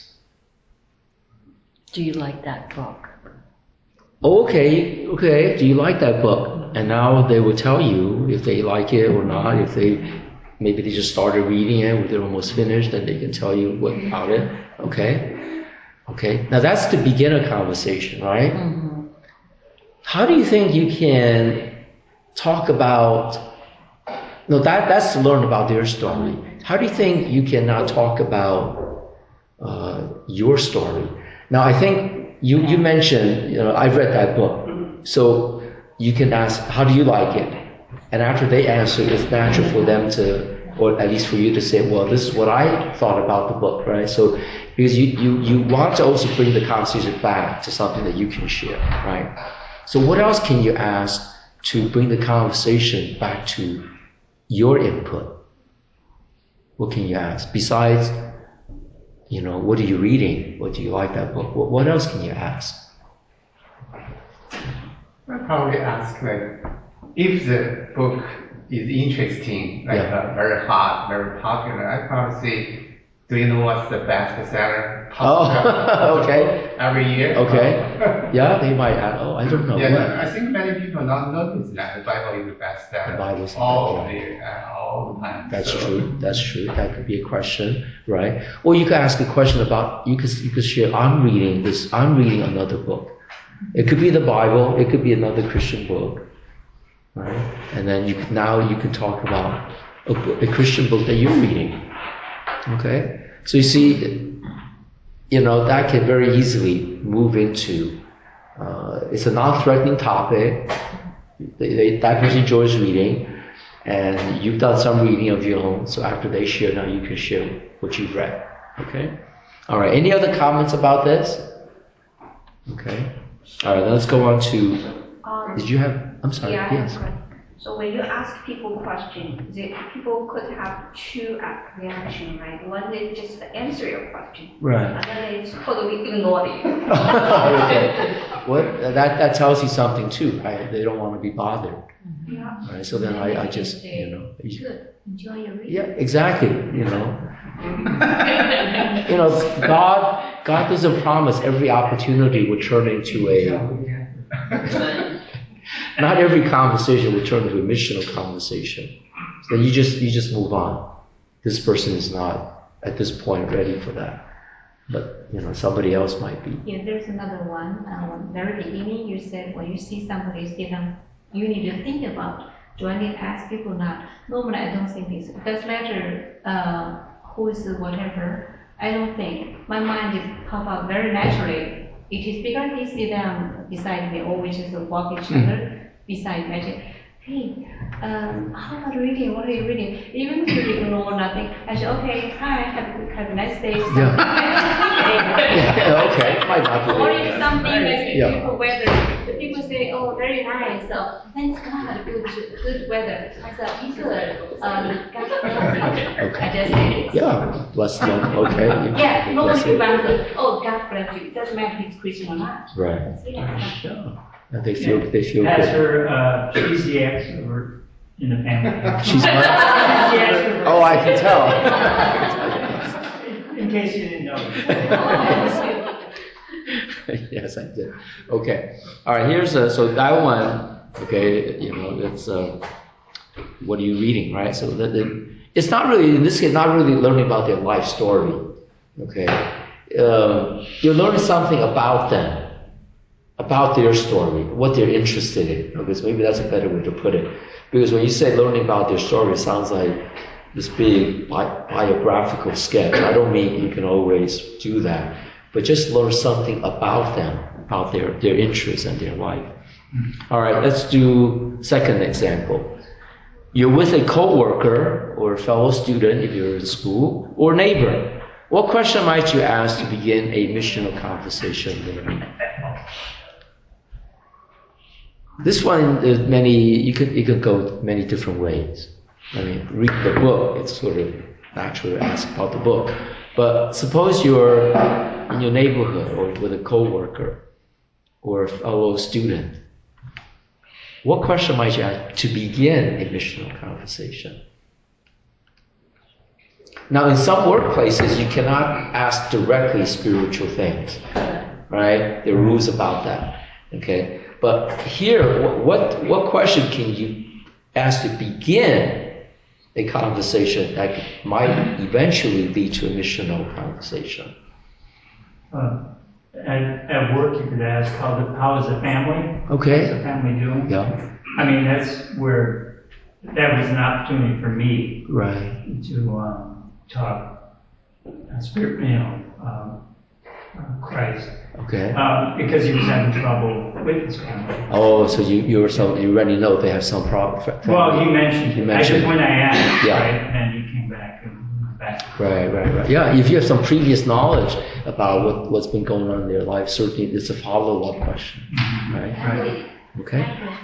[SPEAKER 8] do you like that book?
[SPEAKER 3] Oh, okay, okay. Do you like that book? And now they will tell you if they like it or not. If they maybe they just started reading it, or they're almost finished, then they can tell you what about it. Okay. Okay. Now that's to begin a conversation, right?
[SPEAKER 8] Mm-hmm.
[SPEAKER 3] How do you think you can talk about, no, that, that's to learn about their story. How do you think you can now talk about uh, your story? Now, I think you, you mentioned, you know, I've read that book. So you can ask, how do you like it? And after they answer, it's natural for them to, or at least for you to say, well, this is what I thought about the book, right? So, because you, you, you want to also bring the conversation back to something that you can share, right? So what else can you ask to bring the conversation back to your input? What can you ask? Besides, you know, what are you reading? What do you like that book? What, what else can you ask?
[SPEAKER 2] I'll probably ask, like, if the book is interesting, like
[SPEAKER 3] Yeah.
[SPEAKER 2] uh, very hot, very popular, I'd probably say, do you know what's the best seller?
[SPEAKER 3] Oh, okay.
[SPEAKER 2] Every year?
[SPEAKER 3] Okay. Yeah, they might add, oh, I don't know.
[SPEAKER 2] Yeah,
[SPEAKER 3] what?
[SPEAKER 2] I think many people not notice that the Bible is the best seller.
[SPEAKER 3] The Bible is the
[SPEAKER 2] all
[SPEAKER 3] best,
[SPEAKER 2] of the year, uh, all the time.
[SPEAKER 3] That's
[SPEAKER 2] So-
[SPEAKER 3] true. That's true. That could be a question, right? Or you could ask a question about, you could, you could share, I'm reading this, I'm reading another book. It could be the Bible, it could be another Christian book, right? And then you can, now you can talk about a, book- a Christian book that you're reading, okay? So you see, you know, that can very easily move into, uh, it's a non-threatening topic. They, they, that person enjoys reading, and you've done some reading of your own, so after they share, now you can share what you've read, okay? All right, any other comments about this? Okay. All right, let's go on to,
[SPEAKER 10] Um,
[SPEAKER 3] did you have, I'm sorry,
[SPEAKER 10] yeah, I have
[SPEAKER 3] yes.
[SPEAKER 10] a question. So when you ask people question, the people could have two uh, reaction, right? One is just answer your question.
[SPEAKER 3] Right.
[SPEAKER 10] Another is totally ignore you.
[SPEAKER 3] Okay. What, that, that tells you something too, right? They don't want to be bothered,
[SPEAKER 10] Yeah.
[SPEAKER 3] right? So then I, I just, you know.
[SPEAKER 4] Good. Enjoy your reading.
[SPEAKER 3] Yeah, exactly, you know. You know, God, God doesn't promise every opportunity will turn into a, not every conversation will turn into a missional conversation. So you just, you just move on. This person is not at this point ready for that. But, you know, somebody else might be.
[SPEAKER 4] Yeah, there's another one. Um, very beginning, you said when you see somebody different, you need to think about, do I need to ask people or not? Normally, I don't think this. It doesn't matter uh, who is whatever. I don't think. My mind just pop up very naturally. it is because he sit down beside me, or we just walk each other beside me. Hey, um, how about reading? What are you reading? Even if you ignore nothing, I say, okay, hi, have, have a nice day.
[SPEAKER 3] Yeah. Yeah, okay, might not be.
[SPEAKER 4] Or if something like
[SPEAKER 3] Yeah.
[SPEAKER 4] beautiful weather, the people say, oh, very nice. So thanks God, good, good weather. I said, good. Um, God bless you.
[SPEAKER 3] Okay.
[SPEAKER 4] I just say this.
[SPEAKER 3] Yeah, bless them. Okay.
[SPEAKER 4] Yeah, nobody
[SPEAKER 3] Bless
[SPEAKER 4] will
[SPEAKER 3] you.
[SPEAKER 4] answer, oh, God bless you. It doesn't matter if he's Christian or not.
[SPEAKER 3] Right.
[SPEAKER 4] Yeah.
[SPEAKER 3] Yeah. And they feel they feel good.
[SPEAKER 7] Pastor, uh, she's the extrovert in the family.
[SPEAKER 3] She's what?
[SPEAKER 7] She's the extrovert.
[SPEAKER 3] Oh, I can tell.
[SPEAKER 7] In case you didn't know.
[SPEAKER 3] Yes, I did. Okay. All right. Here's a, so that one. Okay. You know, it's uh, what are you reading, right? So that, that it's not really in this case not really learning about their life story. Okay. Uh, you're learning something about them. About their story, what they're interested in. Because maybe that's a better way to put it. Because when you say learning about their story, it sounds like this big bi- biographical sketch. I don't mean you can always do that, but just learn something about them, about their, their interests and their life. All right, let's do second example. You're with a coworker or a fellow student if you're in school, or neighbor. What question might you ask to begin a missional conversation learning? This one is many, you could, you could go many different ways. I mean, read the book, it's sort of natural to ask about the book. But suppose you're in your neighborhood or with a coworker or a fellow student. What question might you ask to begin a missional conversation? Now, in some workplaces, you cannot ask directly spiritual things, right? There are rules about that, okay? But here, what what question can you ask to begin a conversation that might eventually lead to a missional conversation?
[SPEAKER 7] Uh, at, at work, you could ask, how the, how is the family?
[SPEAKER 3] Okay.
[SPEAKER 7] How's the family doing?
[SPEAKER 3] Yeah.
[SPEAKER 7] I mean, that's where, that was an opportunity for me.
[SPEAKER 3] Right.
[SPEAKER 7] To um, talk, uh, spirit, you know, um, uh, Christ.
[SPEAKER 3] Okay.
[SPEAKER 7] Um, because he was having trouble with his family.
[SPEAKER 3] Oh, so you you were so you already know they have some problem.
[SPEAKER 7] Well, he mentioned,
[SPEAKER 3] He
[SPEAKER 7] I
[SPEAKER 3] mentioned
[SPEAKER 7] just when I asked,
[SPEAKER 3] yeah.
[SPEAKER 7] right, and he came back and went back.
[SPEAKER 3] Right, right, right. Yeah, if you have some previous knowledge about what what's been going on in their life, certainly it's a follow-up question.
[SPEAKER 7] Mm-hmm.
[SPEAKER 3] Right.
[SPEAKER 7] Right.
[SPEAKER 3] Okay.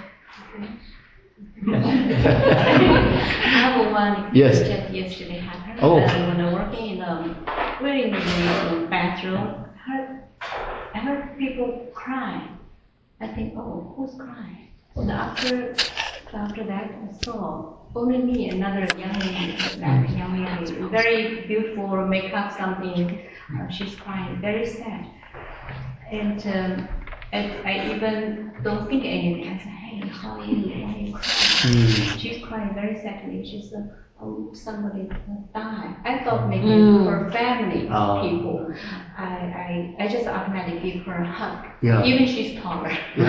[SPEAKER 4] I have one
[SPEAKER 3] Yes.
[SPEAKER 4] just yesterday happened.
[SPEAKER 3] Oh.
[SPEAKER 4] Uh, when I'm working in the, we're in the bathroom, I heard, I heard people crying. I think, oh, who's crying? And after, after that, I saw only me, another young lady, that young lady, very beautiful makeup, something. Uh, she's crying, very sad. And, um, and I even don't think anything. I said, hey, how are you? Why are you crying?
[SPEAKER 3] Mm.
[SPEAKER 4] She's crying very sadly. She said, oh, somebody died. I thought maybe
[SPEAKER 8] Mm.
[SPEAKER 4] her family
[SPEAKER 3] Oh.
[SPEAKER 4] people. I, I, I just automatically give her a hug.
[SPEAKER 3] Yeah.
[SPEAKER 4] Even she's taller.
[SPEAKER 3] Yeah.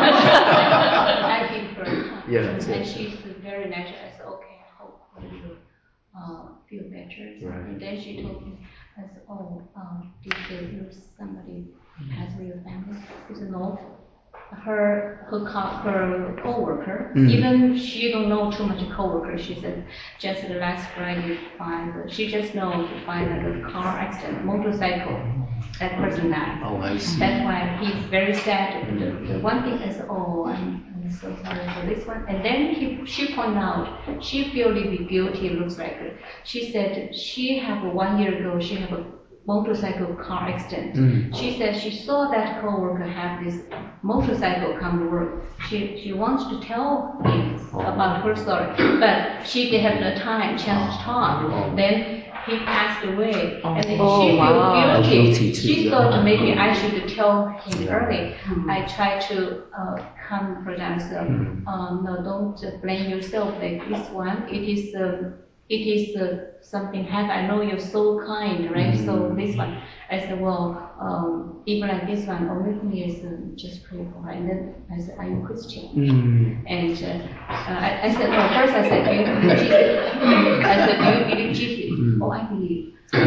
[SPEAKER 4] I give her a hug.
[SPEAKER 3] Yeah, that's
[SPEAKER 4] and
[SPEAKER 3] it.
[SPEAKER 4] she's very natural. I said, okay, I hope you uh, feel better.
[SPEAKER 3] Right.
[SPEAKER 4] And then she told me, I said, oh, um, did you somebody has with your family? She said, no. Her her co her coworker,
[SPEAKER 3] Mm.
[SPEAKER 4] even she don't know too much coworker. She said just the last Friday, find she just know to find a car accident, motorcycle, that person died.
[SPEAKER 3] Oh, I see.
[SPEAKER 4] That's why he's very sad. The, the one thing is, oh, I'm, I'm so sorry for this one. And then he, she pointed out she feel a little bit guilty. Looks like it. She said she have a, one year ago she have a motorcycle car accident.
[SPEAKER 3] Mm.
[SPEAKER 4] She said she saw that coworker have this motorcycle come to work. She she wants to tell him about her story, but she didn't have no time, chance to talk. Then he passed away, and then
[SPEAKER 8] Oh,
[SPEAKER 4] she
[SPEAKER 8] wow.
[SPEAKER 4] feel guilty.
[SPEAKER 3] Guilty too,
[SPEAKER 4] She
[SPEAKER 3] yeah.
[SPEAKER 4] thought maybe I should tell him
[SPEAKER 3] Yeah.
[SPEAKER 4] early. I try to uh, calm her down. So,
[SPEAKER 3] Mm.
[SPEAKER 4] um, no, don't blame yourself like this one. It is. Um, It is uh, something happen. I know you're so kind, right?
[SPEAKER 3] Mm.
[SPEAKER 4] So this one, I said, well, um, even like this one, only thing is uh, just pray for her. And then I said, are you Christian?
[SPEAKER 3] Mm.
[SPEAKER 4] And uh, uh, I, I said, no, first I said, do you believe Jesus? I said, do you believe Jesus?
[SPEAKER 3] Mm.
[SPEAKER 4] Oh, I believe. I said, are you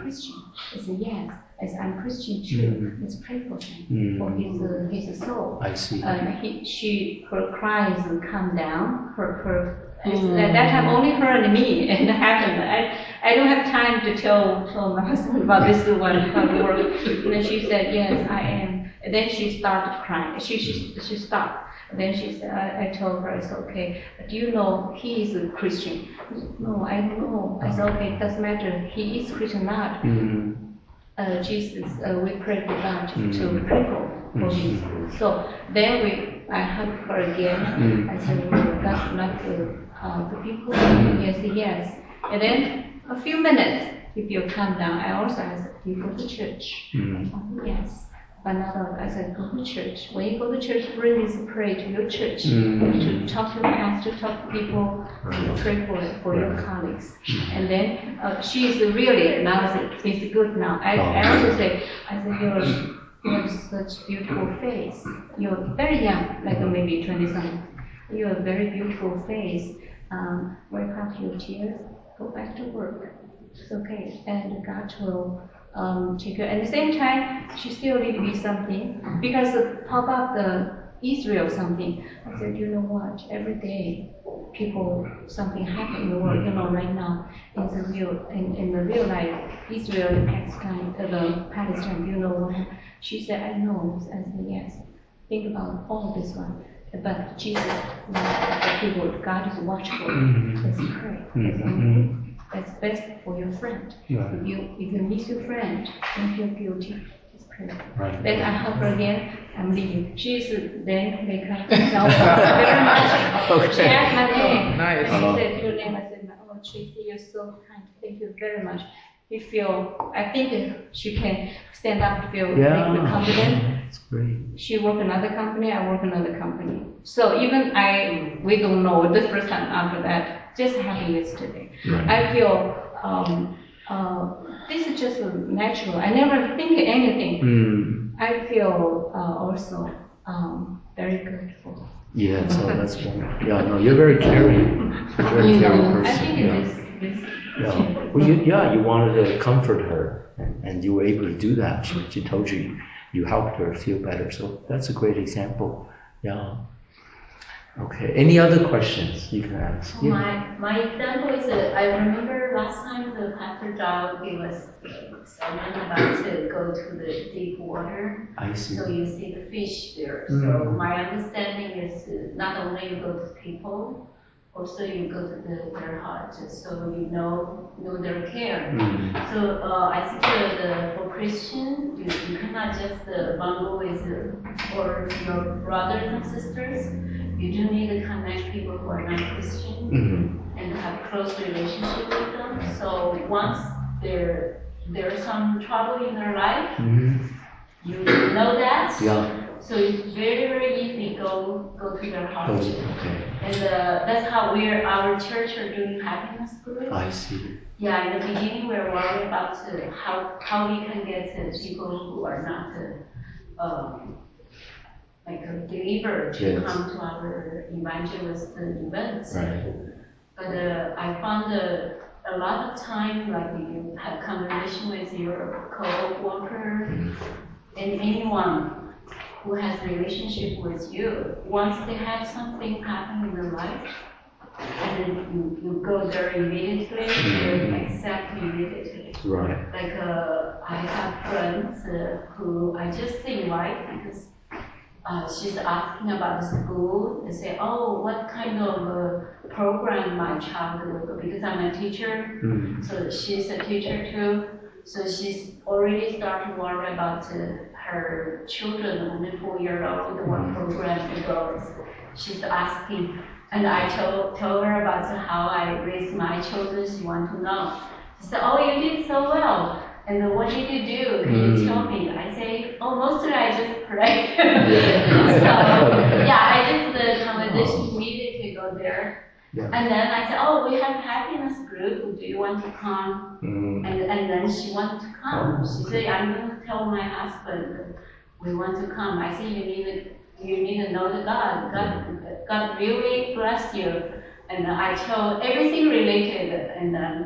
[SPEAKER 4] Christian? I said, yes. I said, I'm Christian too.
[SPEAKER 3] Mm.
[SPEAKER 4] Let's pray for him,
[SPEAKER 3] Mm.
[SPEAKER 4] for his, uh, his soul.
[SPEAKER 3] I see.
[SPEAKER 4] Uh, he, she, her cries will come down. Her, her, mm. At that time, only her and me, and it happened. I, I don't have time to tell, tell my husband about this one, about the work. And then she said, yes, I am. And then she started crying. She, she, she stopped. And then she said, I, I told her, it's okay. Do you know he is a Christian? No, I don't know. I said, okay, it doesn't matter. He is Christian or not.
[SPEAKER 3] Mm.
[SPEAKER 4] Uh, Jesus, uh, we pray for God
[SPEAKER 3] Mm.
[SPEAKER 4] to pray for, for his. So then we, I hugged her again.
[SPEAKER 3] Mm.
[SPEAKER 4] I said, well, God love the, uh, the people. Yes, yes. And then a few minutes, if you come down, I also asked, do you go to church?
[SPEAKER 3] Mm.
[SPEAKER 4] Oh, yes. But not, I said, go to church. When you go to church, bring this pray to your church,
[SPEAKER 3] Mm.
[SPEAKER 4] to talk to the pastor, talk to people, to pray for for your colleagues. And then uh, she is really now it's good now. I, I also say, I said, you're you have such beautiful face. You're very young, like maybe twenty something. You have a very beautiful face. Um, wipe out your tears, go back to work. It's okay, and God will. Um, take her. At the same time, she still need to be something because it pop up the Israel something. I said, you know what? Every day, people something happen in the world. You know, right now in the real in, in the real life, Israel and Palestine, uh, the Palestine. You know what? She said, I know. I said, yes. Think about all this one. But Jesus, the people, God is watchful. Let's pray.
[SPEAKER 3] Mm-hmm.
[SPEAKER 4] That's best for your friend.
[SPEAKER 3] Right.
[SPEAKER 4] If you if you miss your friend, don't feel guilty. Just pray.
[SPEAKER 3] Right.
[SPEAKER 4] Then I hug her again. I'm leaving. She's then they come. Thank you very much.
[SPEAKER 3] Okay.
[SPEAKER 4] She asked my name.
[SPEAKER 1] Oh, nice.
[SPEAKER 4] And she
[SPEAKER 3] Uh-huh.
[SPEAKER 4] said your name. I said, oh Tracy, you're so kind. Thank you very much. We feel. I think she can stand up and feel
[SPEAKER 3] Yeah.
[SPEAKER 4] really confident.
[SPEAKER 3] That's great.
[SPEAKER 4] She work another company. I work another company. So even I, we don't know the first time after that. Just happened yesterday.
[SPEAKER 3] Right.
[SPEAKER 4] I feel um, uh, this is just natural. I never think anything.
[SPEAKER 3] Mm.
[SPEAKER 4] I feel uh, also um, very grateful.
[SPEAKER 3] Yeah, so that's one. Yeah, no, you're very caring. Very caring person.
[SPEAKER 4] I think
[SPEAKER 3] yeah.
[SPEAKER 4] it is this.
[SPEAKER 3] Yeah. Well, you, yeah, you wanted to comfort her, and, and you were able to do that. She, she told you you helped her feel better. So that's a great example. Yeah. Okay. Any other questions you can ask? Yeah.
[SPEAKER 9] My my example is uh, I remember last time the Pastor Zhao gave us a sermon about to go to the deep water.
[SPEAKER 3] I see.
[SPEAKER 9] So you see the fish there.
[SPEAKER 3] Mm.
[SPEAKER 9] So my understanding is uh, not only you go to people, also you go to the, their heart, so you know know their care.
[SPEAKER 3] Mm.
[SPEAKER 9] So uh, I think uh, the, for Christian, you, you cannot just uh, bundle with uh, or your brothers and sisters. You do need to connect people who are not Christian
[SPEAKER 3] Mm-hmm.
[SPEAKER 9] and have a close relationship with them. So once there there's some trouble in their life,
[SPEAKER 3] Mm-hmm.
[SPEAKER 9] you know that.
[SPEAKER 3] Yeah.
[SPEAKER 9] So it's very very easy go go to their heart.
[SPEAKER 3] Oh, okay.
[SPEAKER 9] And uh, that's how we're our church are doing happiness group.
[SPEAKER 3] I see.
[SPEAKER 9] Yeah, in the beginning we were worried about uh, how how we can get uh, people who are not uh, um, like a believer to
[SPEAKER 3] Yes.
[SPEAKER 9] come to our evangelist events.
[SPEAKER 3] Right.
[SPEAKER 9] But uh, I found uh, a lot of time, like you have conversation with your co-worker and anyone who has relationship with you. Once they have something happen in their life, and then you, you go there immediately, they accept immediately.
[SPEAKER 3] Right.
[SPEAKER 9] Like uh, I have friends uh, who I just invite because Uh, she's asking about the school. They say, oh, what kind of uh, program my child will go? Because I'm a teacher,
[SPEAKER 3] Mm.
[SPEAKER 9] so she's a teacher too. So she's already starting to worry about uh, her children, only four year old, what program to go. She's asking, and I told, told her about how I raised my children. She wants to know. She said, oh, you did so well. And then what did you do? Can you
[SPEAKER 3] Mm.
[SPEAKER 9] tell me? I say, oh, mostly I just pray.
[SPEAKER 3] Yeah.
[SPEAKER 9] So, yeah, I just the conversation immediately go there.
[SPEAKER 3] Yeah.
[SPEAKER 9] And then I said, oh, we have happiness group. Do you want to come?
[SPEAKER 3] Mm.
[SPEAKER 9] And, and then she wanted to come. She said, I'm going to tell my husband we want to come. I said, you need to, you need to know the God. God, God really bless you. And I told everything related. And then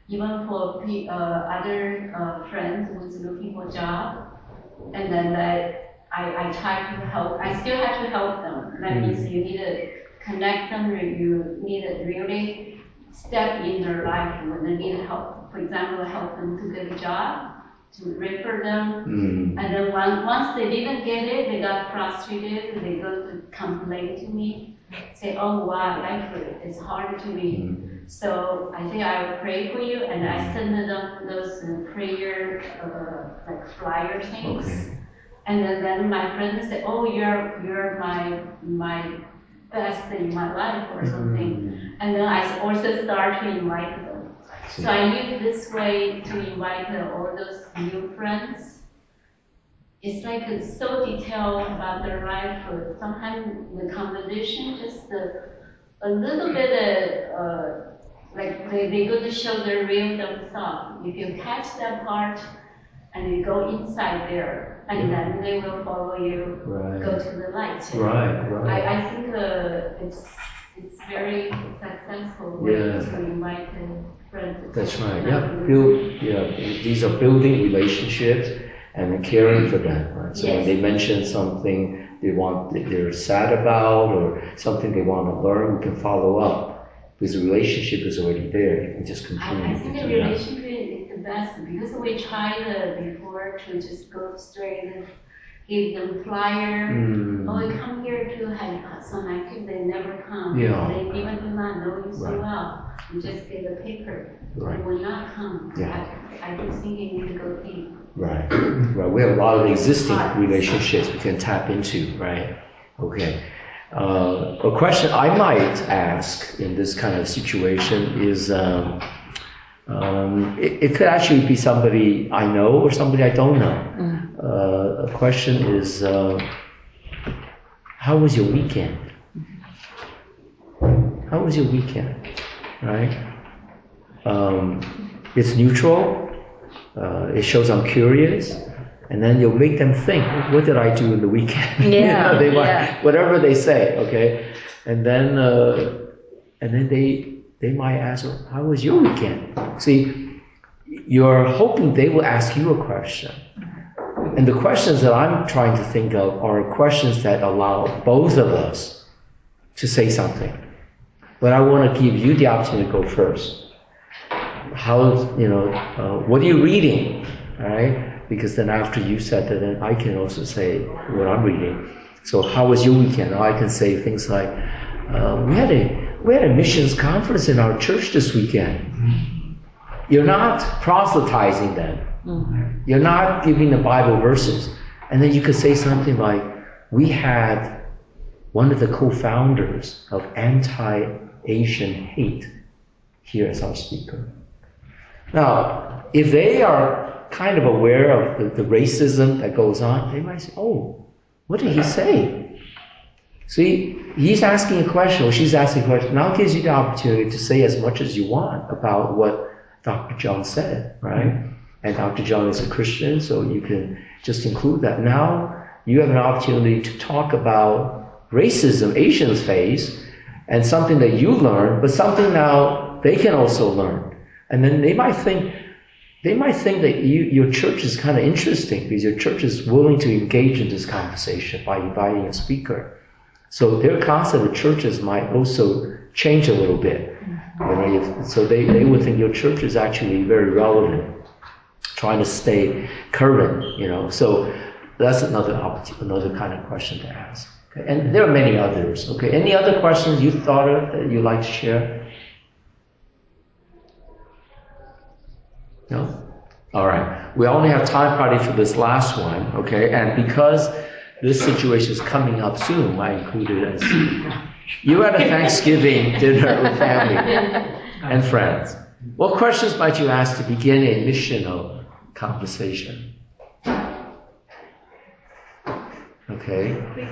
[SPEAKER 9] even for pe- uh, other uh, friends who's looking for a job. And then I, I, I try to help, I still have to help them. That means you need to connect them, or you need to really step in their life when they need help. For example, help them to get a job, to refer them.
[SPEAKER 3] Mm.
[SPEAKER 9] And then once, once they didn't get it, they got frustrated, they go to complain to me, say, oh wow, life is hard to me.
[SPEAKER 3] Mm.
[SPEAKER 9] So I say I will pray for you, and I send them those uh, prayer uh, like flyer things.
[SPEAKER 3] Okay.
[SPEAKER 9] And then, then my friends say, oh, you're you're my my best in my life or something.
[SPEAKER 3] Mm.
[SPEAKER 9] And then I also start to invite them. So I use this way to invite uh, all those new friends. It's like it's so detailed about their life. Uh, sometimes the conversation just uh, a little bit uh, uh, like they, they go to show their real themselves. If you catch that part and you go inside there, and then they will follow you,
[SPEAKER 3] Right.
[SPEAKER 9] go to the light.
[SPEAKER 3] Right, right.
[SPEAKER 9] I, I think uh, it's it's very successful way
[SPEAKER 3] Yeah.
[SPEAKER 9] to invite uh, friends.
[SPEAKER 3] That's right. Yeah, build. Yeah, these are building relationships and caring for them. Right. So
[SPEAKER 9] Yes.
[SPEAKER 3] when they mention something they want, they're sad about, or something they want to learn, we can follow up because the relationship is already there. You can just continue.
[SPEAKER 9] I, I think
[SPEAKER 3] to
[SPEAKER 9] the
[SPEAKER 3] do that.
[SPEAKER 9] relationship is the best because we tried uh, before to just go straight and give them flyer.
[SPEAKER 3] Mm.
[SPEAKER 9] Oh, come here to have some activity. They never come.
[SPEAKER 3] Yeah.
[SPEAKER 9] They even do not know you so
[SPEAKER 3] Right.
[SPEAKER 9] well. You just give a paper.
[SPEAKER 3] Right.
[SPEAKER 9] They will not come.
[SPEAKER 3] Yeah.
[SPEAKER 9] I, I just think you need to go deep.
[SPEAKER 3] Right. Right. We have a lot of existing relationships we can tap into. Right. Okay. Uh, a question I might ask in this kind of situation is, um, um, it, it could actually be somebody I know or somebody I don't know.
[SPEAKER 8] Mm.
[SPEAKER 3] Uh, a question is, uh, how was your weekend? How was your weekend? Right? Um, it's neutral. Uh, it shows I'm curious. And then you'll make them think, what did I do in the weekend?
[SPEAKER 8] Yeah,
[SPEAKER 3] you know, they might,
[SPEAKER 8] yeah.
[SPEAKER 3] whatever they say, okay? And then, uh, and then they, they might ask, how was your weekend? See, you're hoping they will ask you a question. And the questions that I'm trying to think of are questions that allow both of us to say something. But I want to give you the opportunity to go first. How, you know, uh, what are you reading? All right? Because then after you said that, then I can also say what I'm reading. So how was your weekend? Or I can say things like, uh, we had a we had a missions conference in our church this weekend. You're not proselytizing them.
[SPEAKER 8] Mm.
[SPEAKER 3] You're not giving the Bible verses. And then you could say something like, we had one of the co-founders of Anti-Asian Hate here as our speaker. Now, if they are kind of aware of the, the racism that goes on, they might say, oh, what did he say? See, he's asking a question, or she's asking a question. Now it gives you the opportunity to say as much as you want about what Doctor John said, right? And Doctor John is a Christian, so you can just include that. Now you have an opportunity to talk about racism Asians face, and something that you learned, but something now they can also learn. And then they might think, They might think that you, your church is kind of interesting because your church is willing to engage in this conversation by inviting a speaker. So their concept of churches might also change a little bit. You know, if, so they, they would think your church is actually very relevant, trying to stay current. You know, so that's another opportunity, another kind of question to ask. Okay? And there are many others. Okay, any other questions you thought of that you'd like to share? No? All right. We only have time probably for this last one, okay? And because this situation is coming up soon, I included it as you're at a Thanksgiving dinner with family and friends. What questions might you ask to begin a missional conversation? Okay.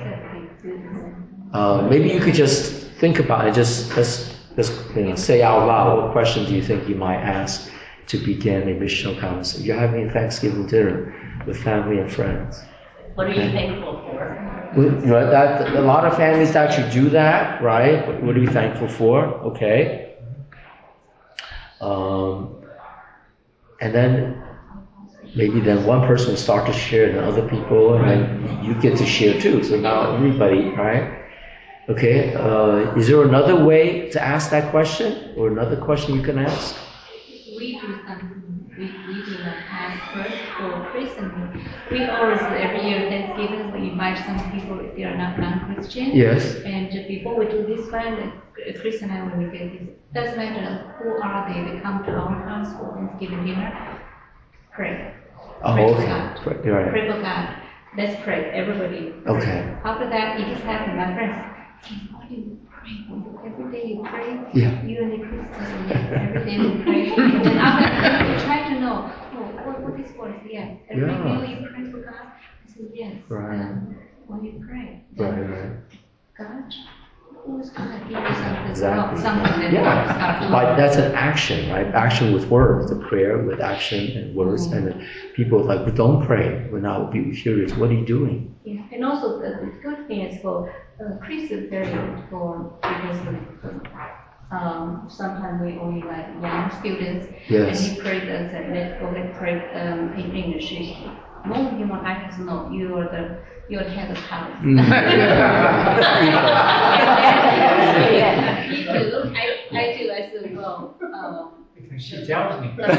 [SPEAKER 3] Uh, maybe you could just think about it. Just let's, let's you know, say out loud. What question do you think you might ask to begin a missional conversation? You're having a Thanksgiving dinner with family and friends.
[SPEAKER 9] What are you thankful for?
[SPEAKER 3] Well, you know, that, a lot of families actually do that, right? What are you thankful for? Okay. Um, and then maybe then one person will start to share, and other people, and then you get to share too. So now everybody, right? Okay. Uh, is there another way to ask that question, or another question you can ask?
[SPEAKER 4] We do some. We, we do not ask first for Christian. We always every year Thanksgiving we invite some people if they are not non-Christian.
[SPEAKER 3] Yes.
[SPEAKER 4] And before we do this one, Christian and when we get this, doesn't matter who are they. They come to our house for Thanksgiving dinner. Pray.
[SPEAKER 3] Oh,
[SPEAKER 4] pray
[SPEAKER 3] okay.
[SPEAKER 4] for God.
[SPEAKER 3] Pray, right.
[SPEAKER 4] Pray for God. Let's pray, everybody.
[SPEAKER 3] Okay.
[SPEAKER 4] After that, it just happened, my friends. Hey, why do you pray? Every day you pray.
[SPEAKER 3] Yeah.
[SPEAKER 4] You and the Christian, every day you pray. And then after that, you try to know, oh, what, what is for us? Yeah. Every
[SPEAKER 3] Yeah.
[SPEAKER 4] meal you pray for God. I said, yes.
[SPEAKER 3] Right.
[SPEAKER 4] Um, when you pray.
[SPEAKER 3] Right, right.
[SPEAKER 4] God, who's going to give you something?
[SPEAKER 3] Exactly.
[SPEAKER 4] Oh, something that
[SPEAKER 3] Yeah.
[SPEAKER 4] start to
[SPEAKER 3] Like that's an action, right? Action with words, a prayer with action and words.
[SPEAKER 4] Mm-hmm.
[SPEAKER 3] And people are like, but don't pray. We're not be curious. What are you doing?
[SPEAKER 4] Yeah. And also the, the good thing is for uh, Christians very good for because of, um, sometimes we only like young students.
[SPEAKER 3] Yes.
[SPEAKER 4] And he prayed and said, let's go and pray um, in English. No, you want I said, no, you are the you are the head of house.
[SPEAKER 3] Mm.
[SPEAKER 4] Me too. I, I do. I said, well, um,
[SPEAKER 7] Because she tells me.
[SPEAKER 3] she's,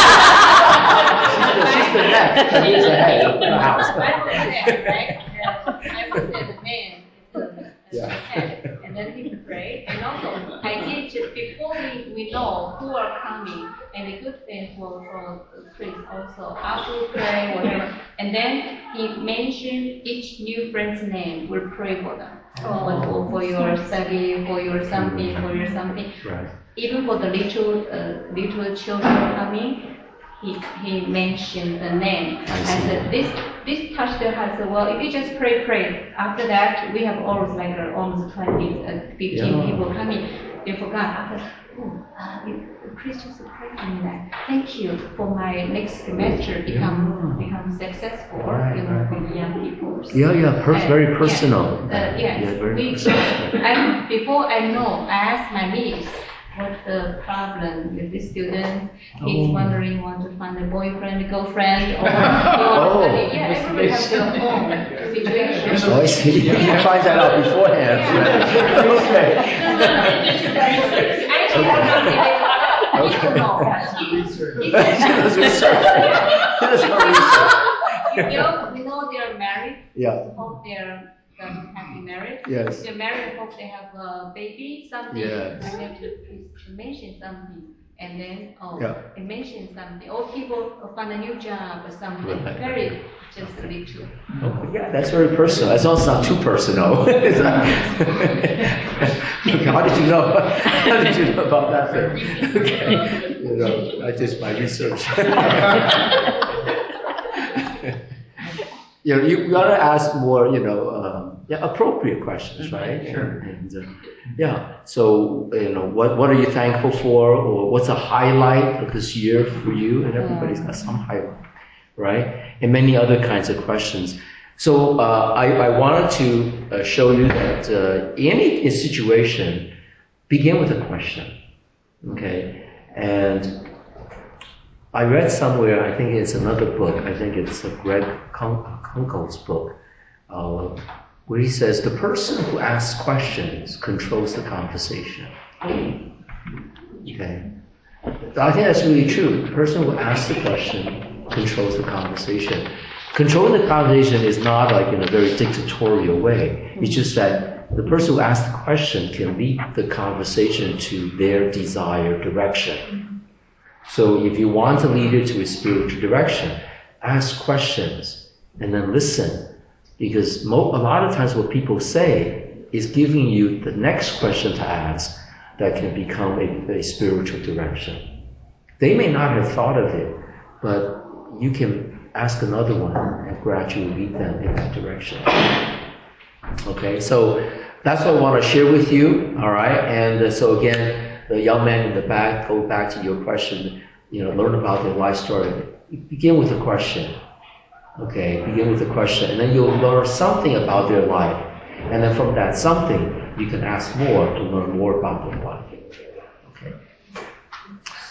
[SPEAKER 3] the, she's the neck. She's the head of the house.
[SPEAKER 4] I was there, right? I was there, the man is the,
[SPEAKER 3] Yeah.
[SPEAKER 4] the head. And then he prayed. And also, I did just before we, we know who are coming, and the good thing for, for the priest also, after we pray, whatever, and then he mentioned each new friend's name, we'll pray for them. Oh. For, for your study, for your something, for your something.
[SPEAKER 3] Right.
[SPEAKER 4] Even for the little uh, little children coming, he he mentioned the name.
[SPEAKER 3] I
[SPEAKER 4] and
[SPEAKER 3] see.
[SPEAKER 4] said, this this touched their heart. So well, if you just pray, pray. After that, we have always like uh, almost twenty, uh, fifteen
[SPEAKER 3] Yeah.
[SPEAKER 4] people coming. They forgot. After, oh, uh, you, the Christians prayed for me that. Thank you for my next semester become
[SPEAKER 3] Yeah.
[SPEAKER 4] become successful.
[SPEAKER 3] Right,
[SPEAKER 4] you know,
[SPEAKER 3] right.
[SPEAKER 4] for the young people.
[SPEAKER 3] Yeah, yeah, per-
[SPEAKER 4] Uh,
[SPEAKER 3] very personal.
[SPEAKER 4] Yeah, uh, yes.
[SPEAKER 3] Yeah, very
[SPEAKER 4] we,
[SPEAKER 3] personal.
[SPEAKER 4] I, before I know, I asked my niece what's the problem with this student. He's
[SPEAKER 3] Oh.
[SPEAKER 4] wondering, want to find a boyfriend, a girlfriend, or he want to
[SPEAKER 3] Oh.
[SPEAKER 4] study. Yeah, everybody has their own situation.
[SPEAKER 3] Oh, I see. You find that out beforehand. Okay.
[SPEAKER 4] I told her he don't know.
[SPEAKER 3] She does research. She does her research.
[SPEAKER 4] You know, we know they're married.
[SPEAKER 3] Yeah.
[SPEAKER 4] Hope they're um, happy married.
[SPEAKER 3] Yes.
[SPEAKER 4] They're married. Hope they have a baby. Something.
[SPEAKER 3] Yes.
[SPEAKER 4] I have to, to mention something, and then oh,
[SPEAKER 3] Yeah.
[SPEAKER 4] I mention something. Or people find a new job or something.
[SPEAKER 3] Right.
[SPEAKER 4] Very just a little.
[SPEAKER 3] Oh, yeah, that's very personal. As long as it's not too personal. It's not- Okay, how did you know? How did you know about that thing? Okay. You know, I just my research. You know, you gotta ask more, you know, um, yeah, appropriate questions, right? Sure. And, and uh, yeah, so you know, what what are you thankful for, or what's a highlight of this year for you? And everybody's got some highlight, right? And many other kinds of questions. So uh, I I wanted to uh, show you that uh, any situation begin with a question, okay? And I read somewhere, I think it's another book, I think it's Greg Kunkel's book, uh, where he says the person who asks questions controls the conversation. Okay. I think that's really true. The person who asks the question controls the conversation. Controlling the conversation is not like in a very dictatorial way. It's just that the person who asks the question can lead the conversation to their desired direction. So if you want to lead it to a spiritual direction, ask questions and then listen. Because mo- a lot of times what people say is giving you the next question to ask that can become a, a spiritual direction. They may not have thought of it, but you can ask another one and gradually lead them in that direction. Okay, so that's what I want to share with you, all right? And uh, so again, the young man in the back, go back to your question, you know, learn about their life story. Begin with a question, okay? Begin with a question, and then you'll learn something about their life. And then from that something, you can ask more to learn more about their life, okay?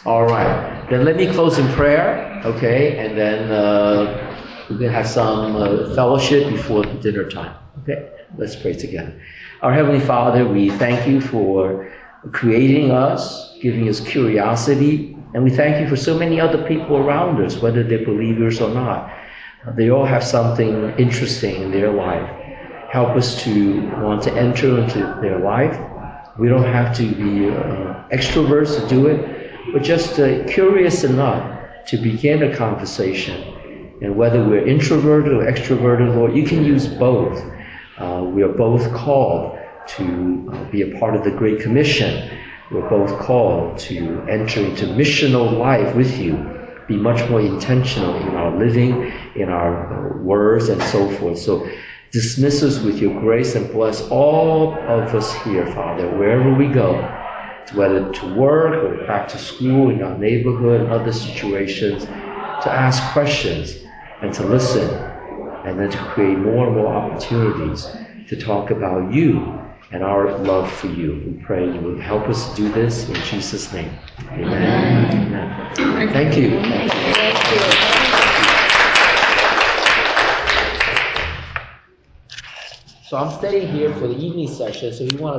[SPEAKER 3] All right. Then let me close in prayer, okay? And then uh, we're going to have some uh, fellowship before dinner time. Okay? Let's pray together. Our Heavenly Father, we thank you for creating us, giving us curiosity, and we thank you for so many other people around us, whether they're believers or not. They all have something interesting in their life. Help us to want to enter into their life. We don't have to be uh, extroverts to do it, but just uh, curious enough to begin a conversation. And whether we're introverted or extroverted, Lord, you can use both. Uh, we are both called to uh, be a part of the Great Commission. We're both called to enter into missional life with you, be much more intentional in our living, in our uh, words, and so forth. So dismiss us with your grace and bless all of us here, Father, wherever we go, whether to work or back to school, in our neighborhood, and other situations, to ask questions and to listen, and then to create more and more opportunities to talk about you and our love for you. We pray you will help us do this in Jesus' name. Amen. Amen. Thank you. Thank you. Thank you. So I'm staying here for the evening session, so if you want to